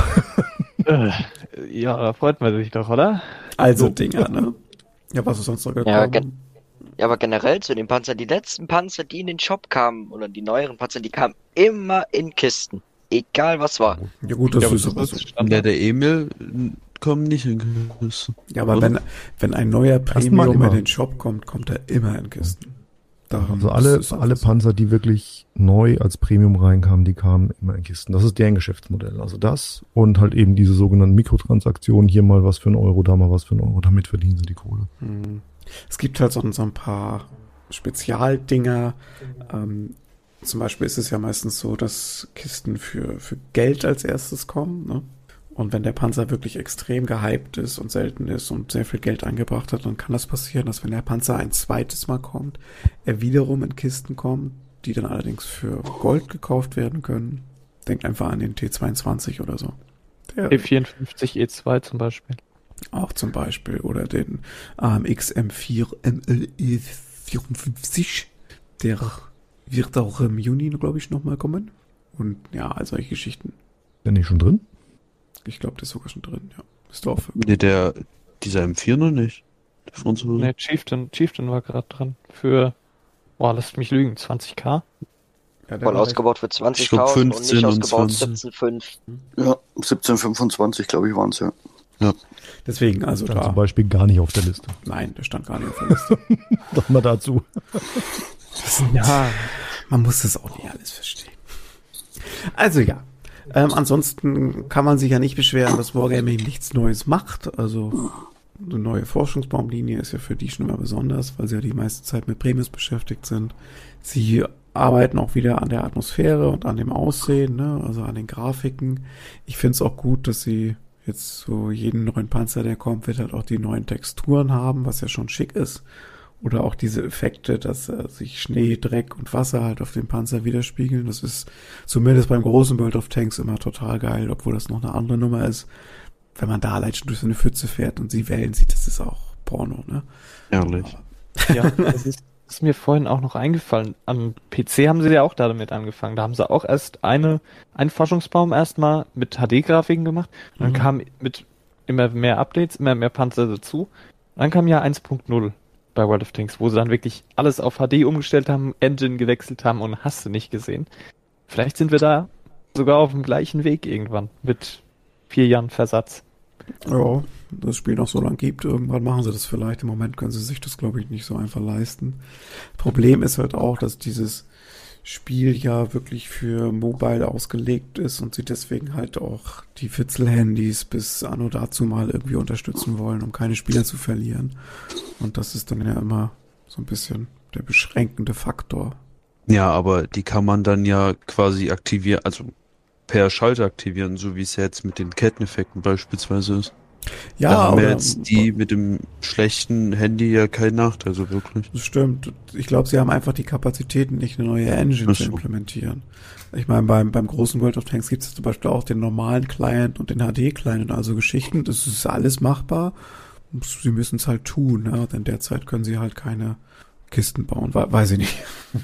Ja, da freut man sich doch, oder? Also Dinger, ne? Ja, was ist sonst noch gekommen? Ja, aber generell zu den Panzern, die letzten Panzer, die in den Shop kamen, oder die neueren Panzer, die kamen immer in Kisten. Egal was war. Ja gut, das ist aber so. Der Emil kommt nicht in Kisten. Ja, aber wenn ein neuer Premium in den Shop kommt, kommt er immer in Kisten. Also alle Panzer, die wirklich neu als Premium reinkamen, die kamen immer in Kisten. Das ist deren Geschäftsmodell. Also das und halt eben diese sogenannten Mikrotransaktionen, hier mal was für €1, da mal was für €1, damit verdienen sie die Kohle. Es gibt halt so ein paar Spezialdinger. Zum Beispiel ist es ja meistens so, dass Kisten für Geld als erstes kommen, ne? Und wenn der Panzer wirklich extrem gehypt ist und selten ist und sehr viel Geld eingebracht hat, dann kann das passieren, dass wenn der Panzer ein zweites Mal kommt, er wiederum in Kisten kommt, die dann allerdings für Gold gekauft werden können. Denkt einfach an den T22 oder so. Der E54 E2 zum Beispiel. Auch zum Beispiel. Oder den AMX M4 MLE 54. Der wird auch im Juni, glaube ich, nochmal kommen. Und ja, all solche Geschichten. Ist der nicht schon drin? Ich glaube, der ist sogar schon drin, ja. Ist doch für Nee, dieser M4 noch nicht. Der Franzose. Ne, Chieftain war gerade dran. Für, lasst mich lügen, 20.000? ja, der Voll war ausgebaut für Ich glaub, 20.000 und 15 nicht und ausgebaut 20. 17,5. Ja, 17,25 glaube ich waren es, ja. Deswegen, also Stand da. zum Beispiel gar nicht auf der Liste. Nein, der stand gar nicht auf der Liste. Doch mal dazu. Ja, Man muss das auch nicht alles verstehen. Also ja. Ansonsten kann man sich ja nicht beschweren, dass Wargaming nichts Neues macht. Also eine neue Forschungsbaumlinie ist ja für die schon immer besonders, weil sie ja die meiste Zeit mit Premiums beschäftigt sind. Sie arbeiten auch wieder an der Atmosphäre und an dem Aussehen, ne? Also an den Grafiken. Ich finde es auch gut, dass sie jetzt so jeden neuen Panzer, der kommt, wird halt auch die neuen Texturen haben, was ja schon schick ist. Oder auch diese Effekte, dass sich Schnee, Dreck und Wasser halt auf dem Panzer widerspiegeln. Das ist zumindest beim großen World of Tanks immer total geil, obwohl das noch eine andere Nummer ist. Wenn man da allein schon durch so eine Pfütze fährt und sie Wellen sieht, das ist auch Porno, ne? Ehrlich. ja, das ist mir vorhin auch noch eingefallen. Am PC haben sie ja auch damit angefangen. Da haben sie auch erst einen Forschungsbaum erstmal mit HD-Grafiken gemacht. Und dann kam mit immer mehr Updates, immer mehr Panzer dazu. Und dann kam ja 1.0 bei World of Tanks, wo sie dann wirklich alles auf HD umgestellt haben, Engine gewechselt haben und hast du nicht gesehen. Vielleicht sind wir da sogar auf dem gleichen Weg irgendwann mit 4 Jahren Versatz. Ja, das Spiel noch so lang gibt, irgendwann machen sie das vielleicht. Im Moment können sie sich das, glaube ich, nicht so einfach leisten. Problem ist halt auch, dass dieses Spiel ja wirklich für Mobile ausgelegt ist und sie deswegen halt auch die Fitzel-Handys bis anno dazu mal irgendwie unterstützen wollen, um keine Spieler zu verlieren. Und das ist dann ja immer so ein bisschen der beschränkende Faktor. Ja, aber die kann man dann ja quasi aktivieren, also per Schalter aktivieren, so wie es ja jetzt mit den Ketteneffekten beispielsweise ist. Ja, da haben wir aber jetzt die mit dem schlechten Handy ja keinen Nachteil, so wirklich. das stimmt. Ich glaube, sie haben einfach die Kapazitäten, nicht eine neue Engine Ach zu so. implementieren. Ich meine, beim großen World of Tanks gibt es zum Beispiel auch den normalen Client und den HD-Client, also Geschichten. Das ist alles machbar. Sie müssen es halt tun, ne? Denn derzeit können sie halt keine Kisten bauen. Weiß ich nicht.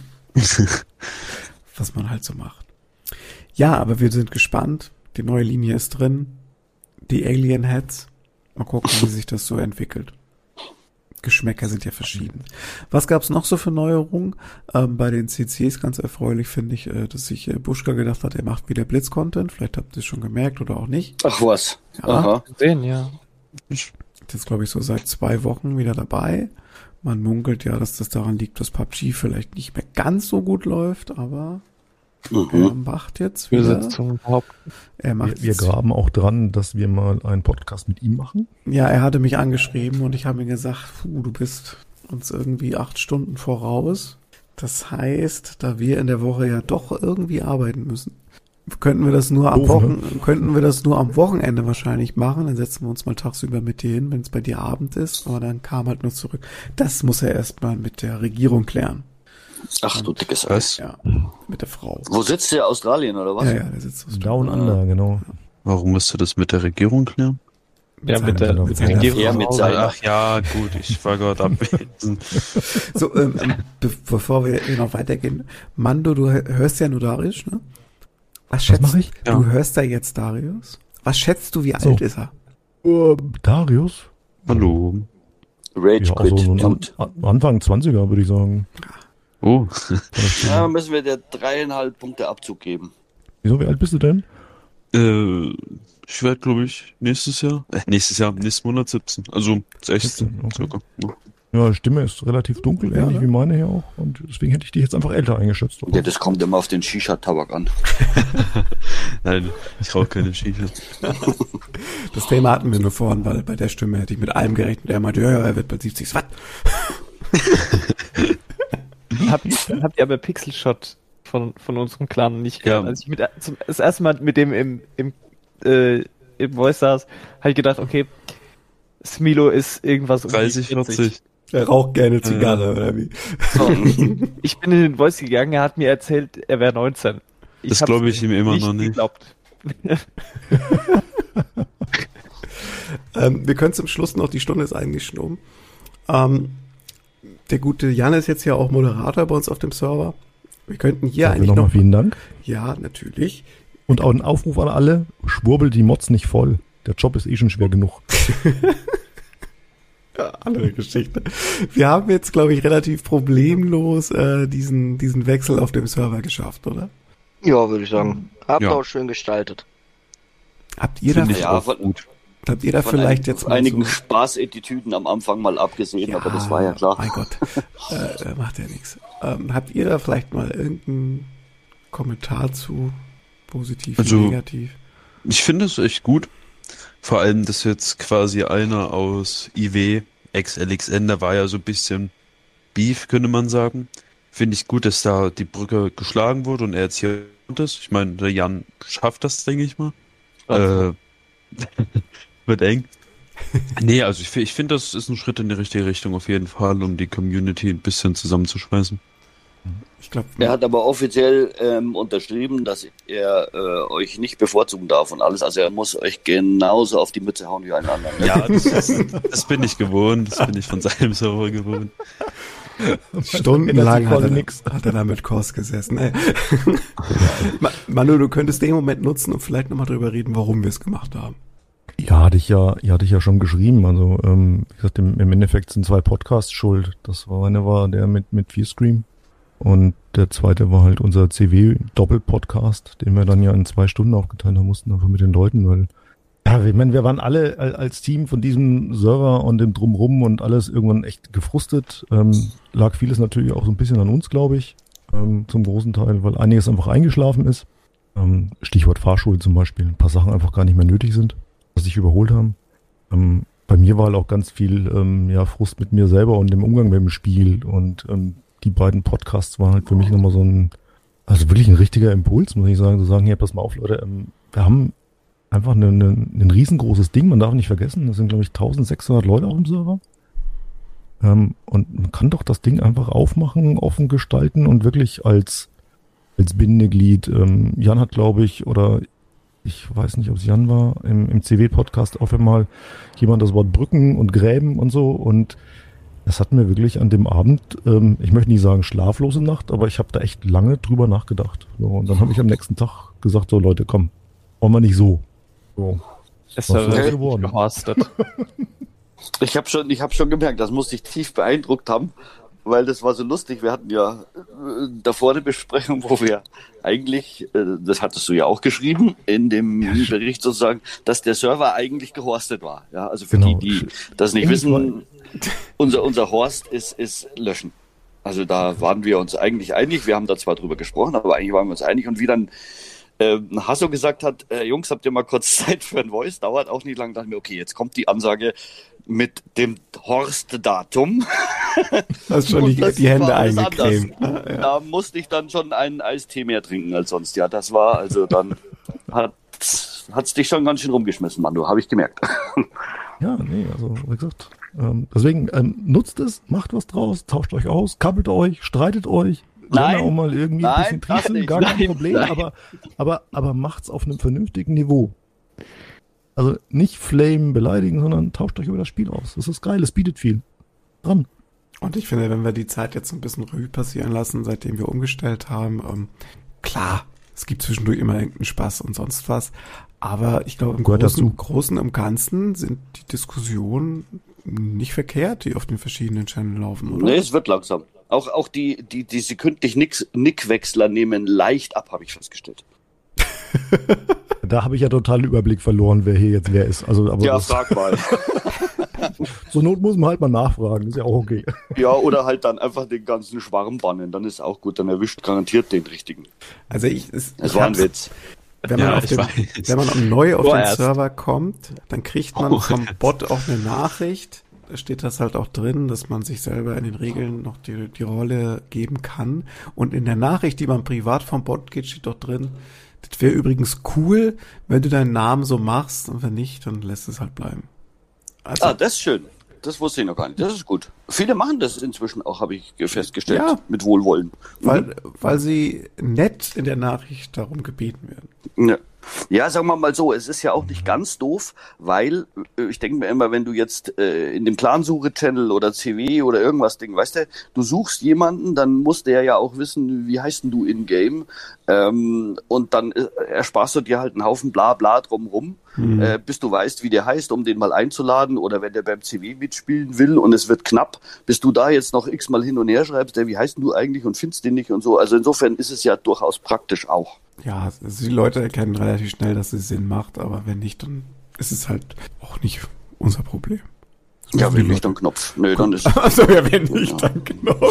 Was man halt so macht. Ja, aber wir sind gespannt. Die neue Linie ist drin. Die Alien Heads. Mal gucken, wie sich das so entwickelt. Geschmäcker sind ja verschieden. Was gab's noch so für Neuerungen? Bei den CCs ganz erfreulich finde ich, dass sich Buschka gedacht hat, er macht wieder Blitz-Content. Vielleicht habt ihr es schon gemerkt oder auch nicht. Ach was. Ja. Aha. Sehen, ja. Jetzt glaube ich so seit 2 Wochen wieder dabei. Man munkelt ja, dass das daran liegt, dass PUBG vielleicht nicht mehr ganz so gut läuft, aber er macht jetzt wieder. Übersetzung behaupten. Er macht Wir jetzt, graben auch dran, dass wir mal einen Podcast mit ihm machen. ja, er hatte mich angeschrieben und ich habe ihm gesagt, du bist uns irgendwie 8 Stunden voraus. Das heißt, da wir in der Woche ja doch irgendwie arbeiten müssen, könnten wir das nur am Doof, ne? könnten wir das nur am Wochenende wahrscheinlich machen. Dann setzen wir uns mal tagsüber mit dir hin, wenn es bei dir Abend ist. Aber dann kam halt nur zurück. Das muss er erstmal mit der Regierung klären. Ach du dickes Eis. Was? Ja, mit der Frau. Wo sitzt der? Australien oder was? Ja, der sitzt so Down Under, genau. Warum musst du das mit der Regierung klären? Ja, mit der seiner Frau. Regierung. Ja, mit seiner- Ach ja, gut, ich war gerade abwesend. So, bevor wir noch weitergehen. Mando, du hörst ja nur Darius, ne? Was schätzt mach ich? Du hörst da jetzt Darius? Was schätzt du, wie So. alt ist er? Darius? Hallo. Rage Ja, Quit. also so Dude. Anfang 20er, würde ich sagen. Oh, Ja, müssen wir dir 3,5 Punkte Abzug geben. Wieso, wie alt bist du denn? ich werde, glaube ich, nächsten Monat 17. Also 16 Okay. circa. Ja. Ja, Stimme ist relativ dunkel, Ja, ähnlich ne? wie meine hier auch. Und deswegen hätte ich dich jetzt einfach älter eingeschätzt. Ja, das kommt immer auf den Shisha-Tabak an. Nein, ich rauche keine Shisha. Das Thema hatten wir nur vorhin, weil bei der Stimme hätte ich mit allem gerechnet. Er meinte, ja, er wird bei 70. Was? Habt ihr aber Pixelshot von unserem Clan nicht gehört? Ja. Als ich das erste Mal mit dem im Voice saß, habe ich gedacht, okay, Smilo ist irgendwas um die 30, 40. Er raucht gerne Zigarre, oder wie? So, ich bin in den Voice gegangen, er hat mir erzählt, er wäre 19. Das hab's glaube ich ihm immer noch nicht. geglaubt. Wir können zum Schluss noch, die Stunde ist eigentlich schon um. Der gute Jan ist jetzt ja auch Moderator bei uns auf dem Server. Wir könnten hier Also eigentlich nochmal noch... vielen Dank. Ja, natürlich. Und auch ein Aufruf an alle, schwurbelt die Mods nicht voll. Der Job ist eh schon schwer genug. Ja, andere Geschichte. Wir haben jetzt, glaube ich, relativ problemlos diesen Wechsel auf dem Server geschafft, oder? Ja, würde ich sagen. Habt Ja. auch schön gestaltet. Habt ihr da, Finde ich Ja, auch von- gut. habt ihr da Von vielleicht einigen, jetzt mal einigen so... Spaßetitüden am Anfang mal abgesehen, aber das war ja klar. Mein Gott, macht ja nichts. Habt ihr da vielleicht mal irgendeinen Kommentar zu? Positiv, Also- negativ? Ich finde es echt gut. Vor allem, dass jetzt quasi einer aus IW, ex-LXN, da war ja so ein bisschen Beef, könnte man sagen. Finde ich gut, dass da die Brücke geschlagen wurde und er jetzt hier ist. Ich meine, der Jan schafft das, denke ich mal. Wird eng. Nee, also ich finde, das ist ein Schritt in die richtige Richtung auf jeden Fall, um die Community ein bisschen zusammenzuschweißen. Ich glaube, Er hat aber offiziell unterschrieben, dass er euch nicht bevorzugen darf und alles. Also er muss euch genauso auf die Mütze hauen wie einen anderen. Ja, das bin ich gewohnt. Das bin ich von seinem Server gewohnt. stundenlang quasi nix. hat er da mit Kors gesessen. Ey. Manu, du könntest den Moment nutzen und vielleicht nochmal drüber reden, warum wir es gemacht haben. Ja, hatte ich ja schon geschrieben. Also, wie gesagt, im Endeffekt sind 2 Podcasts schuld. Eine war der mit Fearscream und der zweite war halt unser CW-Doppel-Podcast, den wir dann ja in 2 Stunden aufgeteilt haben mussten, einfach mit den Leuten, weil ja, ich meine, wir waren alle als Team von diesem Server und dem Drumrum und alles irgendwann echt gefrustet. Lag vieles natürlich auch so ein bisschen an uns, glaube ich, zum großen Teil, weil einiges einfach eingeschlafen ist. Stichwort Fahrschule zum Beispiel, ein paar Sachen einfach gar nicht mehr nötig sind, was sich überholt haben. Bei mir war halt auch ganz viel Frust mit mir selber und dem Umgang mit dem Spiel und die beiden Podcasts waren halt für mich nochmal also wirklich ein richtiger Impuls, muss ich sagen, zu sagen, hier, pass mal auf, Leute, wir haben einfach ein riesengroßes Ding, man darf nicht vergessen, das sind, glaube ich, 1600 Leute auf dem Server. Und man kann doch das Ding einfach aufmachen, offen gestalten und wirklich als Bindeglied. Jan hat, glaube ich, oder ich weiß nicht, ob es Jan war, im CW-Podcast auch einmal jemand das Wort Brücken und Gräben und so und das hat mir wirklich an dem Abend, ich möchte nicht sagen schlaflose Nacht, aber ich habe da echt lange drüber nachgedacht. So, und dann habe ich am nächsten Tag gesagt, so Leute, komm, wollen wir nicht so. So. Es Was ist das ist geworden? gehorstet. Ich habe schon gemerkt, das muss dich tief beeindruckt haben, weil das war so lustig. Wir hatten ja davor eine Besprechung, wo wir eigentlich, das hattest du ja auch geschrieben, in dem Bericht sozusagen, dass der Server eigentlich gehorstet war. Ja, also für Genau. die das nicht wissen, unser Horst ist Löschen. Also da waren wir uns eigentlich einig. Wir haben da zwar drüber gesprochen, aber eigentlich waren wir uns einig. Und wie dann Hasso gesagt hat, Jungs, habt ihr mal kurz Zeit für ein Voice? Dauert auch nicht lang. Dachte ich mir, okay, jetzt kommt die Ansage mit dem Horst-Datum. Das ist schon Und das die Hände war alles eingecremt. anders. Ja. Da musste ich dann schon einen Eistee mehr trinken als sonst. Ja, das war, also dann hat's dich schon ganz schön rumgeschmissen, Manu, habe ich gemerkt. Ja, nee, also wie gesagt. Deswegen nutzt es, macht was draus, tauscht euch aus, kabbelt euch, streitet euch. Nein. Gerne auch mal irgendwie ein Nein, bisschen das triezeln, nicht. gar kein Nein, Problem, nein. aber macht's auf einem vernünftigen Niveau. Also nicht flamen, beleidigen, sondern tauscht euch über das Spiel aus. Das ist geil, es bietet viel. Dran. Und ich finde, wenn wir die Zeit jetzt ein bisschen Revue passieren lassen, seitdem wir umgestellt haben, klar, es gibt zwischendurch immer irgendeinen Spaß und sonst was, aber ich glaube, im Gehört dazu. Großen und Ganzen sind die Diskussionen nicht verkehrt, die auf den verschiedenen Channels laufen, oder? Nee, es wird langsam. Auch die sekündlich Nickwechsler nehmen leicht ab, habe ich festgestellt. Da habe ich ja total den Überblick verloren, wer hier jetzt wer ist. Also, aber das, frag mal. zur Not muss man halt mal nachfragen, ist ja auch okay. Ja, oder halt dann einfach den ganzen Schwarm bannen, dann ist auch gut, dann erwischt garantiert den richtigen. Also Das war ein Witz. Wenn man, Ja, auf ich den, weiß. wenn man neu auf den Vorerst. Server kommt, dann kriegt man vom Bot auch eine Nachricht. Da steht das halt auch drin, dass man sich selber in den Regeln noch die Rolle geben kann. Und in der Nachricht, die man privat vom Bot geht, steht doch drin, das wäre übrigens cool, wenn du deinen Namen so machst, und wenn nicht, dann lässt es halt bleiben. Also, Ah, das ist schön. Das wusste ich noch gar nicht. Das ist gut. Viele machen das inzwischen auch, habe ich festgestellt, Ja. mit Wohlwollen. weil sie nett in der Nachricht darum gebeten werden. Ja. Ja, sagen wir mal so, es ist ja auch nicht ganz doof, weil ich denke mir immer, wenn du jetzt in dem Clansuche-Channel oder CW oder irgendwas Ding, weißt du suchst jemanden, dann muss der ja auch wissen, wie heißt denn du in-game, und dann ersparst du dir halt einen Haufen Blabla drumrum, bis du weißt, wie der heißt, um den mal einzuladen, oder wenn der beim CW mitspielen will und es wird knapp, bis du da jetzt noch x-mal hin und her schreibst, wie heißt denn du eigentlich und findest den nicht und so. Also insofern ist es ja durchaus praktisch auch. Ja, also die Leute erkennen relativ schnell, dass es Sinn macht, aber wenn nicht, dann ist es halt auch nicht unser Problem. Das Ja, müssen wenn die nicht, dann Leute- Knopf. Nö, dann ist Also ja, wenn nicht, Ja. dann genau.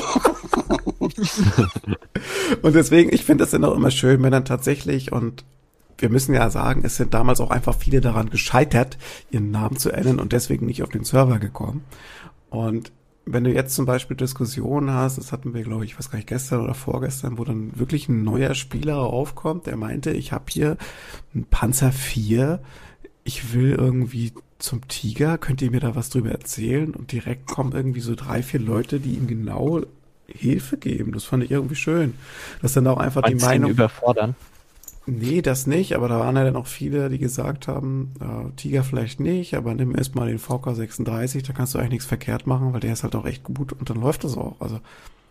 Und deswegen, ich finde es dann auch immer schön, wenn dann tatsächlich, und wir müssen ja sagen, es sind damals auch einfach viele daran gescheitert, ihren Namen zu ändern und deswegen nicht auf den Server gekommen. Und wenn du jetzt zum Beispiel Diskussionen hast, das hatten wir, glaube ich, weiß gar nicht, gestern oder vorgestern, wo dann wirklich ein neuer Spieler aufkommt, der meinte, ich habe hier einen Panzer 4, ich will irgendwie zum Tiger, könnt ihr mir da was drüber erzählen? Und direkt kommen irgendwie so 3, 4 Leute, die ihm genau Hilfe geben. Das fand ich irgendwie schön. Das dann auch einfach die Meinst du ihn Meinung. überfordern? Nee, das nicht, aber da waren ja dann auch viele, die gesagt haben, Tiger vielleicht nicht, aber nimm erstmal den VK36, da kannst du eigentlich nichts verkehrt machen, weil der ist halt auch echt gut und dann läuft das auch. Also,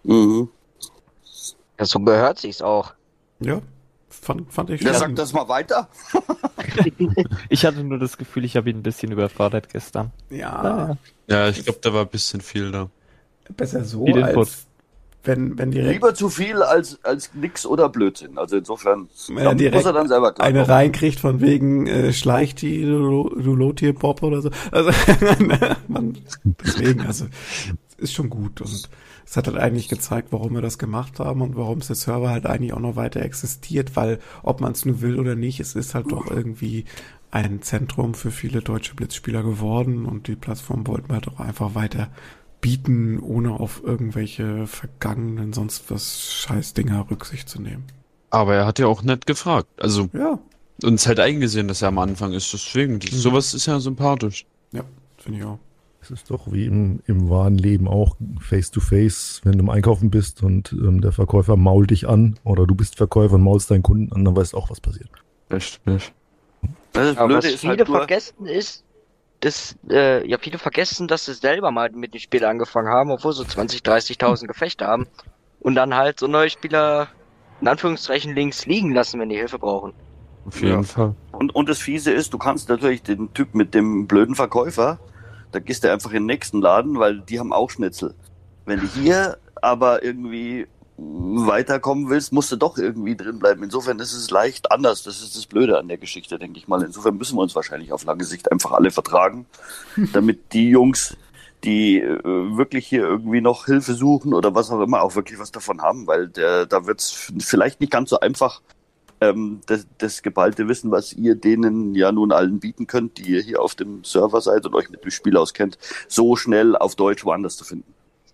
Ja, so gehört sich's auch. ja, fand ich Wer schön. sagt das mal weiter? Ich hatte nur das Gefühl, ich habe ihn ein bisschen überfordert gestern. Ja, Ja, ich glaube, da war ein bisschen viel da. besser so, Viel Input. als wenn direkt Lieber zu viel als nix oder Blödsinn. Also insofern da direkt muss er dann selber klar eine kommen. reinkriegt von wegen schleicht die du Lotier-Pop oder so. Also, deswegen, also, ist schon gut und es hat halt eigentlich gezeigt, warum wir das gemacht haben und warum der Server halt eigentlich auch noch weiter existiert, weil ob man es nur will oder nicht, es ist halt doch irgendwie ein Zentrum für viele deutsche Blitzspieler geworden und die Plattform wollten wir halt auch einfach weiter bieten, ohne auf irgendwelche vergangenen sonst was Scheißdinger Rücksicht zu nehmen. Aber er hat ja auch nett gefragt. Also Ja, uns halt eingesehen, dass er am Anfang ist. Deswegen, sowas ist ja sympathisch. ja, finde ich auch. Es ist doch wie im wahren Leben auch face-to-face, wenn du im Einkaufen bist und der Verkäufer mault dich an oder du bist Verkäufer und maulst deinen Kunden an, dann weißt du auch, was passiert. Richtig. Das Aber Blöde was ist viele halt nur, vergessen ist, dass, viele vergessen, dass sie selber mal mit den Spielen angefangen haben, obwohl so 20.000, 30.000 Gefechte haben und dann halt so neue Spieler in Anführungszeichen links liegen lassen, wenn die Hilfe brauchen. Auf jeden Fall. und das Fiese ist, du kannst natürlich den Typ mit dem blöden Verkäufer, da gehst du einfach in den nächsten Laden, weil die haben auch Schnitzel. Wenn du hier aber irgendwie weiterkommen willst, musst du doch irgendwie drin bleiben. Insofern ist es leicht anders. Das ist das Blöde an der Geschichte, denke ich mal. Insofern müssen wir uns wahrscheinlich auf lange Sicht einfach alle vertragen, damit die Jungs, die wirklich hier irgendwie noch Hilfe suchen oder was auch immer, auch wirklich was davon haben, weil da wird es vielleicht nicht ganz so einfach, das geballte Wissen, was ihr denen ja nun allen bieten könnt, die ihr hier auf dem Server seid und euch mit dem Spiel auskennt, so schnell auf Deutsch woanders zu finden.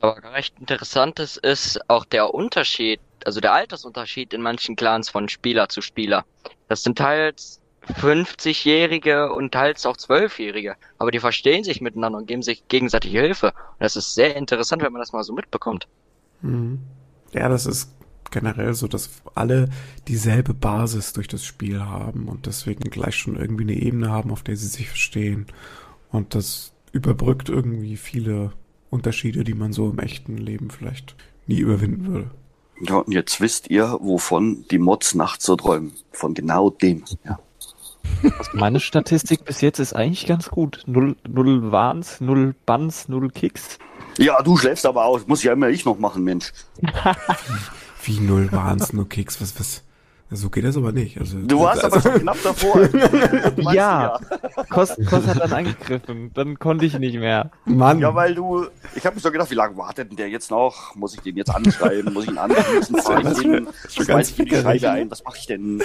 Aber recht interessantes ist auch der Unterschied, also der Altersunterschied in manchen Clans von Spieler zu Spieler. Das sind teils 50-Jährige und teils auch 12-Jährige, aber die verstehen sich miteinander und geben sich gegenseitig Hilfe. Und das ist sehr interessant, wenn man das mal so mitbekommt. Mhm. Ja, das ist generell so, dass alle dieselbe Basis durch das Spiel haben und deswegen gleich schon irgendwie eine Ebene haben, auf der sie sich verstehen. Und das überbrückt irgendwie viele Unterschiede, die man so im echten Leben vielleicht nie überwinden würde. Ja, und jetzt wisst ihr, wovon die Mods nachts so träumen. Von genau dem. Ja. Also meine Statistik bis jetzt ist eigentlich ganz gut. 0 Wans, 0 Bans, 0 Kicks. Ja, du schläfst aber aus. Muss ja immer ich noch machen, Mensch. Wie 0 Wans, 0 Kicks, was? So geht das aber nicht. Also, Du warst aber schon knapp davor. Ja, Kos hat dann eingegriffen, dann konnte ich nicht mehr. Mann. Ja, weil ich habe mir so gedacht, wie lange wartet denn der jetzt noch? Muss ich den jetzt anschreiben? Muss ich ihn anrufen? Fahre ich den? Schmeiß ich die Scheibe ein? Was mache ich denn?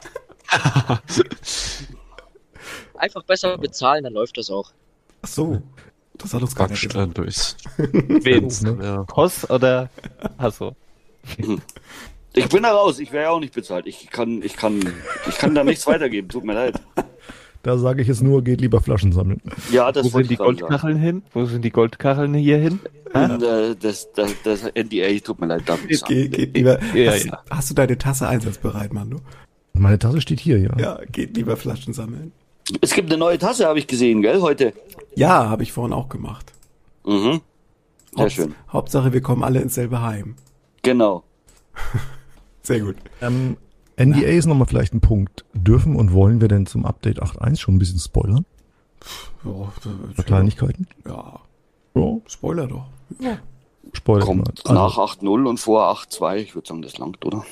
Einfach besser bezahlen, dann läuft das auch. Ach so. Das hat uns gar nicht Backstein durchs. Wen? Ja. Kos oder Hasso? Ich bin da raus. Ich wäre ja auch nicht bezahlt. Ich kann da nichts weitergeben. Tut mir leid. Da sage ich jetzt nur, geht lieber Flaschen sammeln. Ja, das Wo wollte sind die ich gerade sagen. Goldkacheln hin? Wo sind die Goldkacheln hier hin? Das NDA, tut mir leid, darf ich sagen. Geht lieber. Ja, hast, ja. hast du deine Tasse einsatzbereit, Manu? Meine Tasse steht hier, ja. Ja, geht lieber Flaschen sammeln. Es gibt eine neue Tasse, habe ich gesehen, gell, heute. Ja, habe ich vorhin auch gemacht. Mhm. Sehr schön. Hauptsache, wir kommen alle ins selbe Heim. Genau. Sehr gut. NDA ist nochmal vielleicht ein Punkt. Dürfen und wollen wir denn zum Update 8.1 schon ein bisschen spoilern? Ja, Kleinigkeiten? ja, Ja, Spoiler doch. Ja. Spoiler mal. Kommt nach 8.0 und vor 8.2. Ich würde sagen, das langt, oder?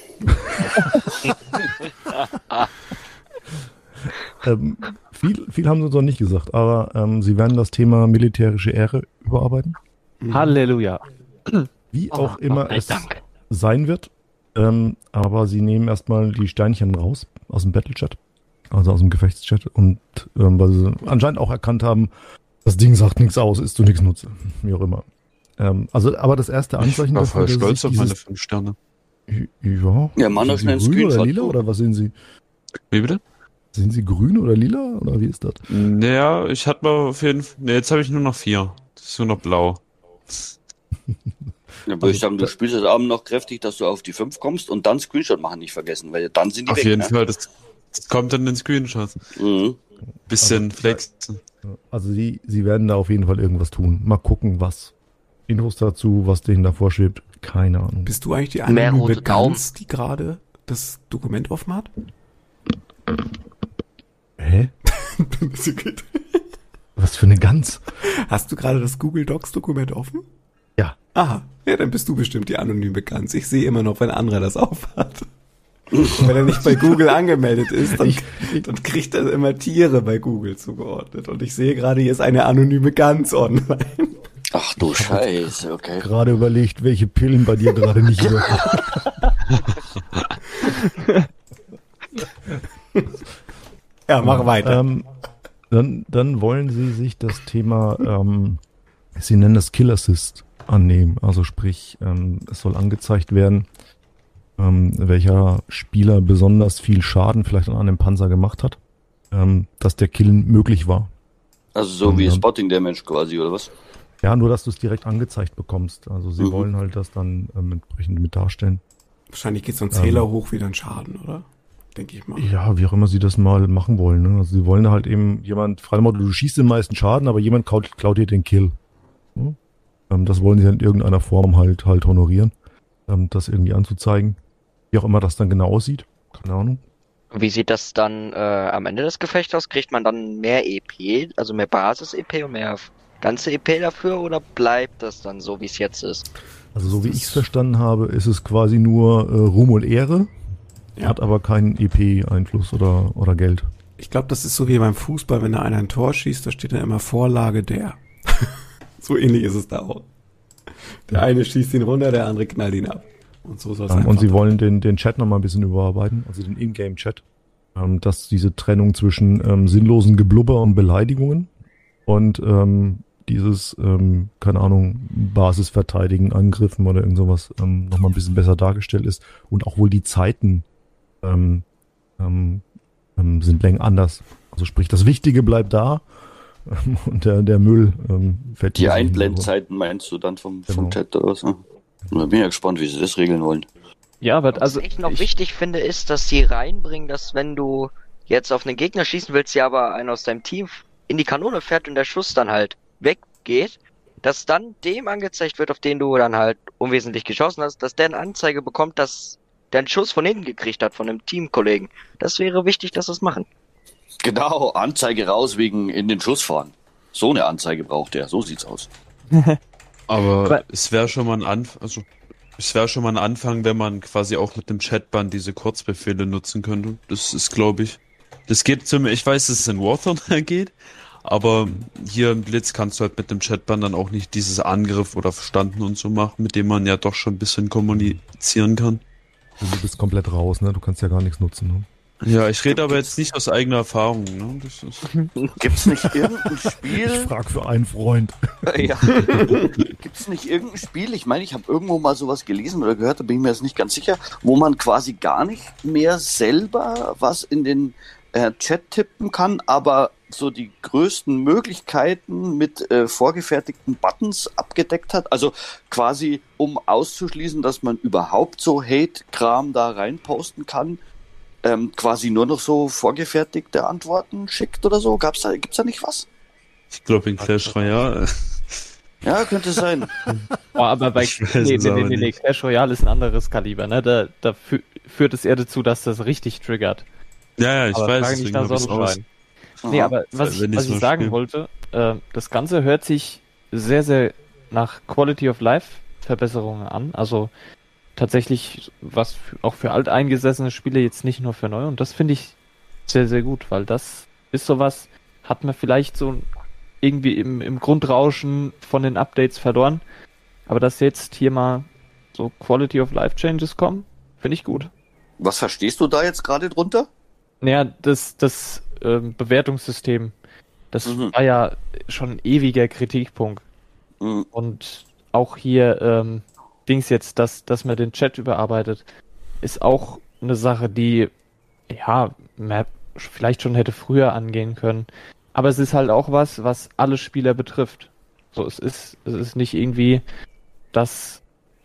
Viel haben sie uns noch nicht gesagt, aber sie werden das Thema militärische Ehre überarbeiten. Halleluja. Wie auch immer es Dank. sein wird. Aber sie nehmen erstmal die Steinchen raus aus dem Battlechat, also aus dem Gefechtschat. Und weil sie anscheinend auch erkannt haben, das Ding sagt nichts aus, ist zu nichts Nutze. Wie auch immer. Aber das erste Anzeichen Ich war dafür, voll dass stolz sich auf meine dieses- 5 Sterne. Ja, Ja, Mann, sind schnell einen Sie grün oder Screenshot. lila oder was sehen Sie? Wie bitte? Sind Sie grün oder lila oder wie ist das? Naja, ich hatte mal auf jeden Fall. Ne, jetzt habe ich nur noch 4. Das ist nur noch blau. Dann würde ich sagen, du spielst das Abend noch kräftig, dass du auf die 5 kommst und dann Screenshot machen nicht vergessen, weil dann sind die Auf weg, jeden ne? Fall, das kommt dann in den Screenshot. Mhm. Bisschen flexen. Also sie werden da auf jeden Fall irgendwas tun. Mal gucken, was. Infos dazu, was denen da vorschwebt, keine Ahnung. Bist du eigentlich die Mehr anonyme rote Daumen. Gans, die gerade das Dokument offen hat? Hä? Was für eine Gans? Hast du gerade das Google Docs Dokument offen? Ja. Aha, ja, dann bist du bestimmt die anonyme Gans. Ich sehe immer noch, wenn anderer das aufhat. Wenn er nicht bei Google angemeldet ist, dann kriegt er immer Tiere bei Google zugeordnet. Und ich sehe gerade, hier ist eine anonyme Gans online. Ach du Scheiße, okay. Gerade überlegt, welche Pillen bei dir gerade nicht wirken. Ja, mach weiter. Dann wollen sie sich das Thema, sie nennen das Kill Assist annehmen. Also sprich, es soll angezeigt werden, welcher Spieler besonders viel Schaden vielleicht an einem Panzer gemacht hat, dass der Killen möglich war. Also so wie Spotting Damage quasi, oder was? Ja, nur dass du es direkt angezeigt bekommst. Also sie wollen halt das dann entsprechend mit darstellen. Wahrscheinlich geht so ein Zähler hoch wie dann Schaden, oder? Denke ich mal. Ja, wie auch immer sie das mal machen wollen. Ne? Also sie wollen da halt eben jemand, frei Motto, du schießt den meisten Schaden, aber jemand klaut dir den Kill. Hm? Das wollen sie in irgendeiner Form halt honorieren, das irgendwie anzuzeigen. Wie auch immer das dann genau aussieht. Keine Ahnung. Wie sieht das dann am Ende des Gefechts aus? Kriegt man dann mehr EP, also mehr Basis-EP und mehr ganze EP dafür oder bleibt das dann so, wie es jetzt ist? Also so wie ich es verstanden habe, ist es quasi nur Ruhm und Ehre, Ja. hat aber keinen EP-Einfluss oder Geld. Ich glaube, das ist so wie beim Fußball, wenn da einer ein Tor schießt, da steht dann immer Vorlage der. So ähnlich ist es da auch. Der eine schießt ihn runter, der andere knallt ihn ab. Und so soll es einfach Und sie sein. wollen den Chat nochmal ein bisschen überarbeiten, also den Ingame-Chat, dass diese Trennung zwischen sinnlosen Geblubber und Beleidigungen und dieses, keine Ahnung, Basisverteidigen, Angriffen oder irgend sowas nochmal ein bisschen besser dargestellt ist. Und auch wohl die Zeiten sind länger anders. Also sprich, das Wichtige bleibt da und der Müll fällt. Die Einblendzeiten meinst du dann vom Chat oder was? Da bin ich ja gespannt, wie sie das regeln wollen. Ja, aber Was also ich noch wichtig finde, ist, dass sie reinbringen, dass wenn du jetzt auf einen Gegner schießen willst, ja aber einer aus deinem Team in die Kanone fährt und der Schuss dann halt weggeht, dass dann dem angezeigt wird, auf den du dann halt unwesentlich geschossen hast, dass der eine Anzeige bekommt, dass der einen Schuss von hinten gekriegt hat, von einem Teamkollegen. Das wäre wichtig, dass sie es machen. Genau, Anzeige raus wegen in den Schuss fahren. So eine Anzeige braucht er, so sieht's aus. Aber es wäre schon mal ein Anfang, wenn man quasi auch mit dem Chatband diese Kurzbefehle nutzen könnte. Das ist, glaube ich, das geht ich weiß, dass es in Warzone geht, aber hier im Blitz kannst du halt mit dem Chatband dann auch nicht dieses Angriff oder Verstanden und so machen, mit dem man ja doch schon ein bisschen kommunizieren kann. Du bist komplett raus, ne? Du kannst ja gar nichts nutzen, ne? Ja, ich rede aber jetzt nicht aus eigener Erfahrung. Ne? Das ist Gibt's nicht irgendein Spiel? Ich frag für einen Freund. Ja. Gibt's nicht irgendein Spiel? Ich meine, ich habe irgendwo mal sowas gelesen oder gehört, da bin ich mir jetzt nicht ganz sicher, wo man quasi gar nicht mehr selber was in den Chat tippen kann, aber so die größten Möglichkeiten mit vorgefertigten Buttons abgedeckt hat. Also quasi, um auszuschließen, dass man überhaupt so Hate-Kram da reinposten kann, quasi nur noch so vorgefertigte Antworten schickt oder so. Gibt's da nicht was? Ich glaube in Clash Royale. Ja, könnte sein. Oh, aber bei nee, Clash Royale ist ein anderes Kaliber, ne? Da führt es eher dazu, dass das richtig triggert. Ja, ich aber weiß, deswegen deswegen habe ich es aus. Nee, aber was ich sagen wollte, das Ganze hört sich sehr, sehr nach Quality of Life Verbesserungen an. Also tatsächlich was auch für alteingesessene Spiele, jetzt nicht nur für neue. Und das finde ich sehr, sehr gut, weil das ist sowas, hat man vielleicht so irgendwie im Grundrauschen von den Updates verloren. Aber dass jetzt hier mal so Quality of Life Changes kommen, finde ich gut. Was verstehst du da jetzt gerade drunter? Naja, das Bewertungssystem, das war ja schon ein ewiger Kritikpunkt. Und auch hier Dings jetzt, dass man den Chat überarbeitet, ist auch eine Sache, die ja man vielleicht schon hätte früher angehen können. Aber es ist halt auch was alle Spieler betrifft. So, es ist nicht irgendwie, dass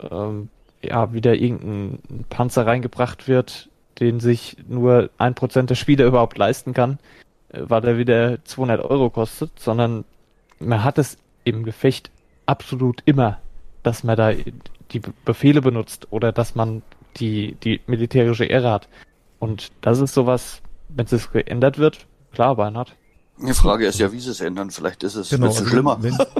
wieder irgendein Panzer reingebracht wird, den sich nur 1% der Spieler überhaupt leisten kann, weil der wieder 200 € kostet, sondern man hat es im Gefecht absolut immer, dass man da die Befehle benutzt oder dass man die militärische Ehre hat. Und das ist sowas, wenn es geändert wird, klar, Beinhard. Die Frage ist ja, wie sie es ändern. Vielleicht ist es schlimmer.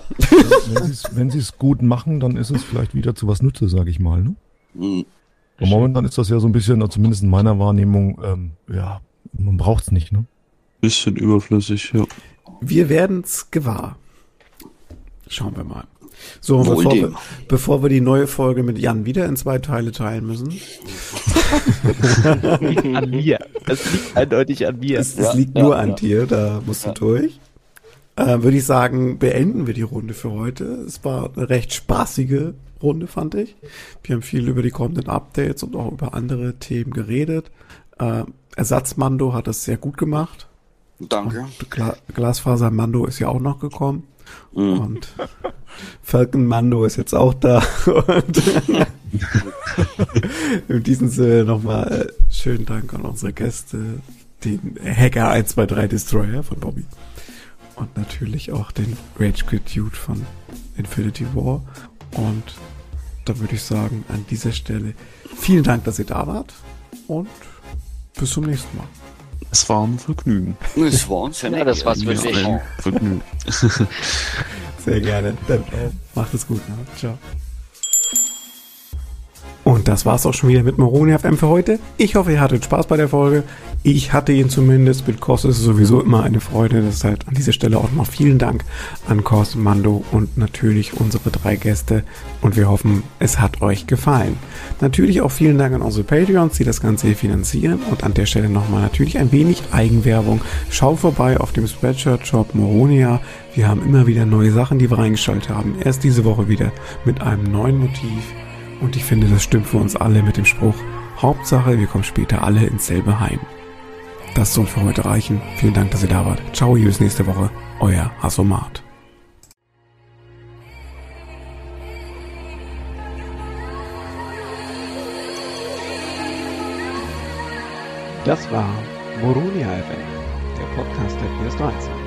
Wenn sie es gut machen, dann ist es vielleicht wieder zu was Nützes, sage ich mal. Ne? Und momentan ist das ja so ein bisschen, zumindest in meiner Wahrnehmung, man braucht es nicht. Ne? Bisschen überflüssig, ja. Wir werden's gewahr. Schauen wir mal. So, bevor wir die neue Folge mit Jan wieder in 2 Teile teilen müssen. An mir. Das liegt eindeutig an mir. Es liegt nur an dir, da musst du durch. Würde ich sagen, beenden wir die Runde für heute. Es war eine recht spaßige Runde, fand ich. Wir haben viel über die kommenden Updates und auch über andere Themen geredet. Ersatzmando hat das sehr gut gemacht. Danke. Glasfaser Mando ist ja auch noch gekommen. Und Falcon Mando ist jetzt auch da. Und in diesem Sinne nochmal schönen Dank an unsere Gäste, den Hacker 123 Destroyer von Bobby und natürlich auch den Rage Quit Dude von Infinity War. Und da würde ich sagen, an dieser Stelle vielen Dank, dass ihr da wart und bis zum nächsten Mal. Es war ein Vergnügen. Es war uns Ja, das war's wirklich. Vergnügen. Sehr gerne. Dann macht es gut. Ne? Ciao. Und das war's auch schon wieder mit Moroni FM für heute. Ich hoffe, ihr hattet Spaß bei der Folge. Ich hatte ihn zumindest. Mit Kos ist es sowieso immer eine Freude. Deshalb an dieser Stelle auch mal vielen Dank an Kos, Mando und natürlich unsere 3 Gäste. Und wir hoffen, es hat euch gefallen. Natürlich auch vielen Dank an unsere Patreons, die das Ganze hier finanzieren. Und an der Stelle nochmal natürlich ein wenig Eigenwerbung. Schau vorbei auf dem Spreadshirt-Shop Moronia. Wir haben immer wieder neue Sachen, die wir reingestellt haben. Erst diese Woche wieder mit einem neuen Motiv. Und ich finde, das stimmt für uns alle mit dem Spruch: Hauptsache, wir kommen später alle ins selbe Heim. Das soll für heute reichen. Vielen Dank, dass ihr da wart. Ciao, bis nächste Woche. Euer Hasomat. Das war Moronia FM, der Podcast der PS13.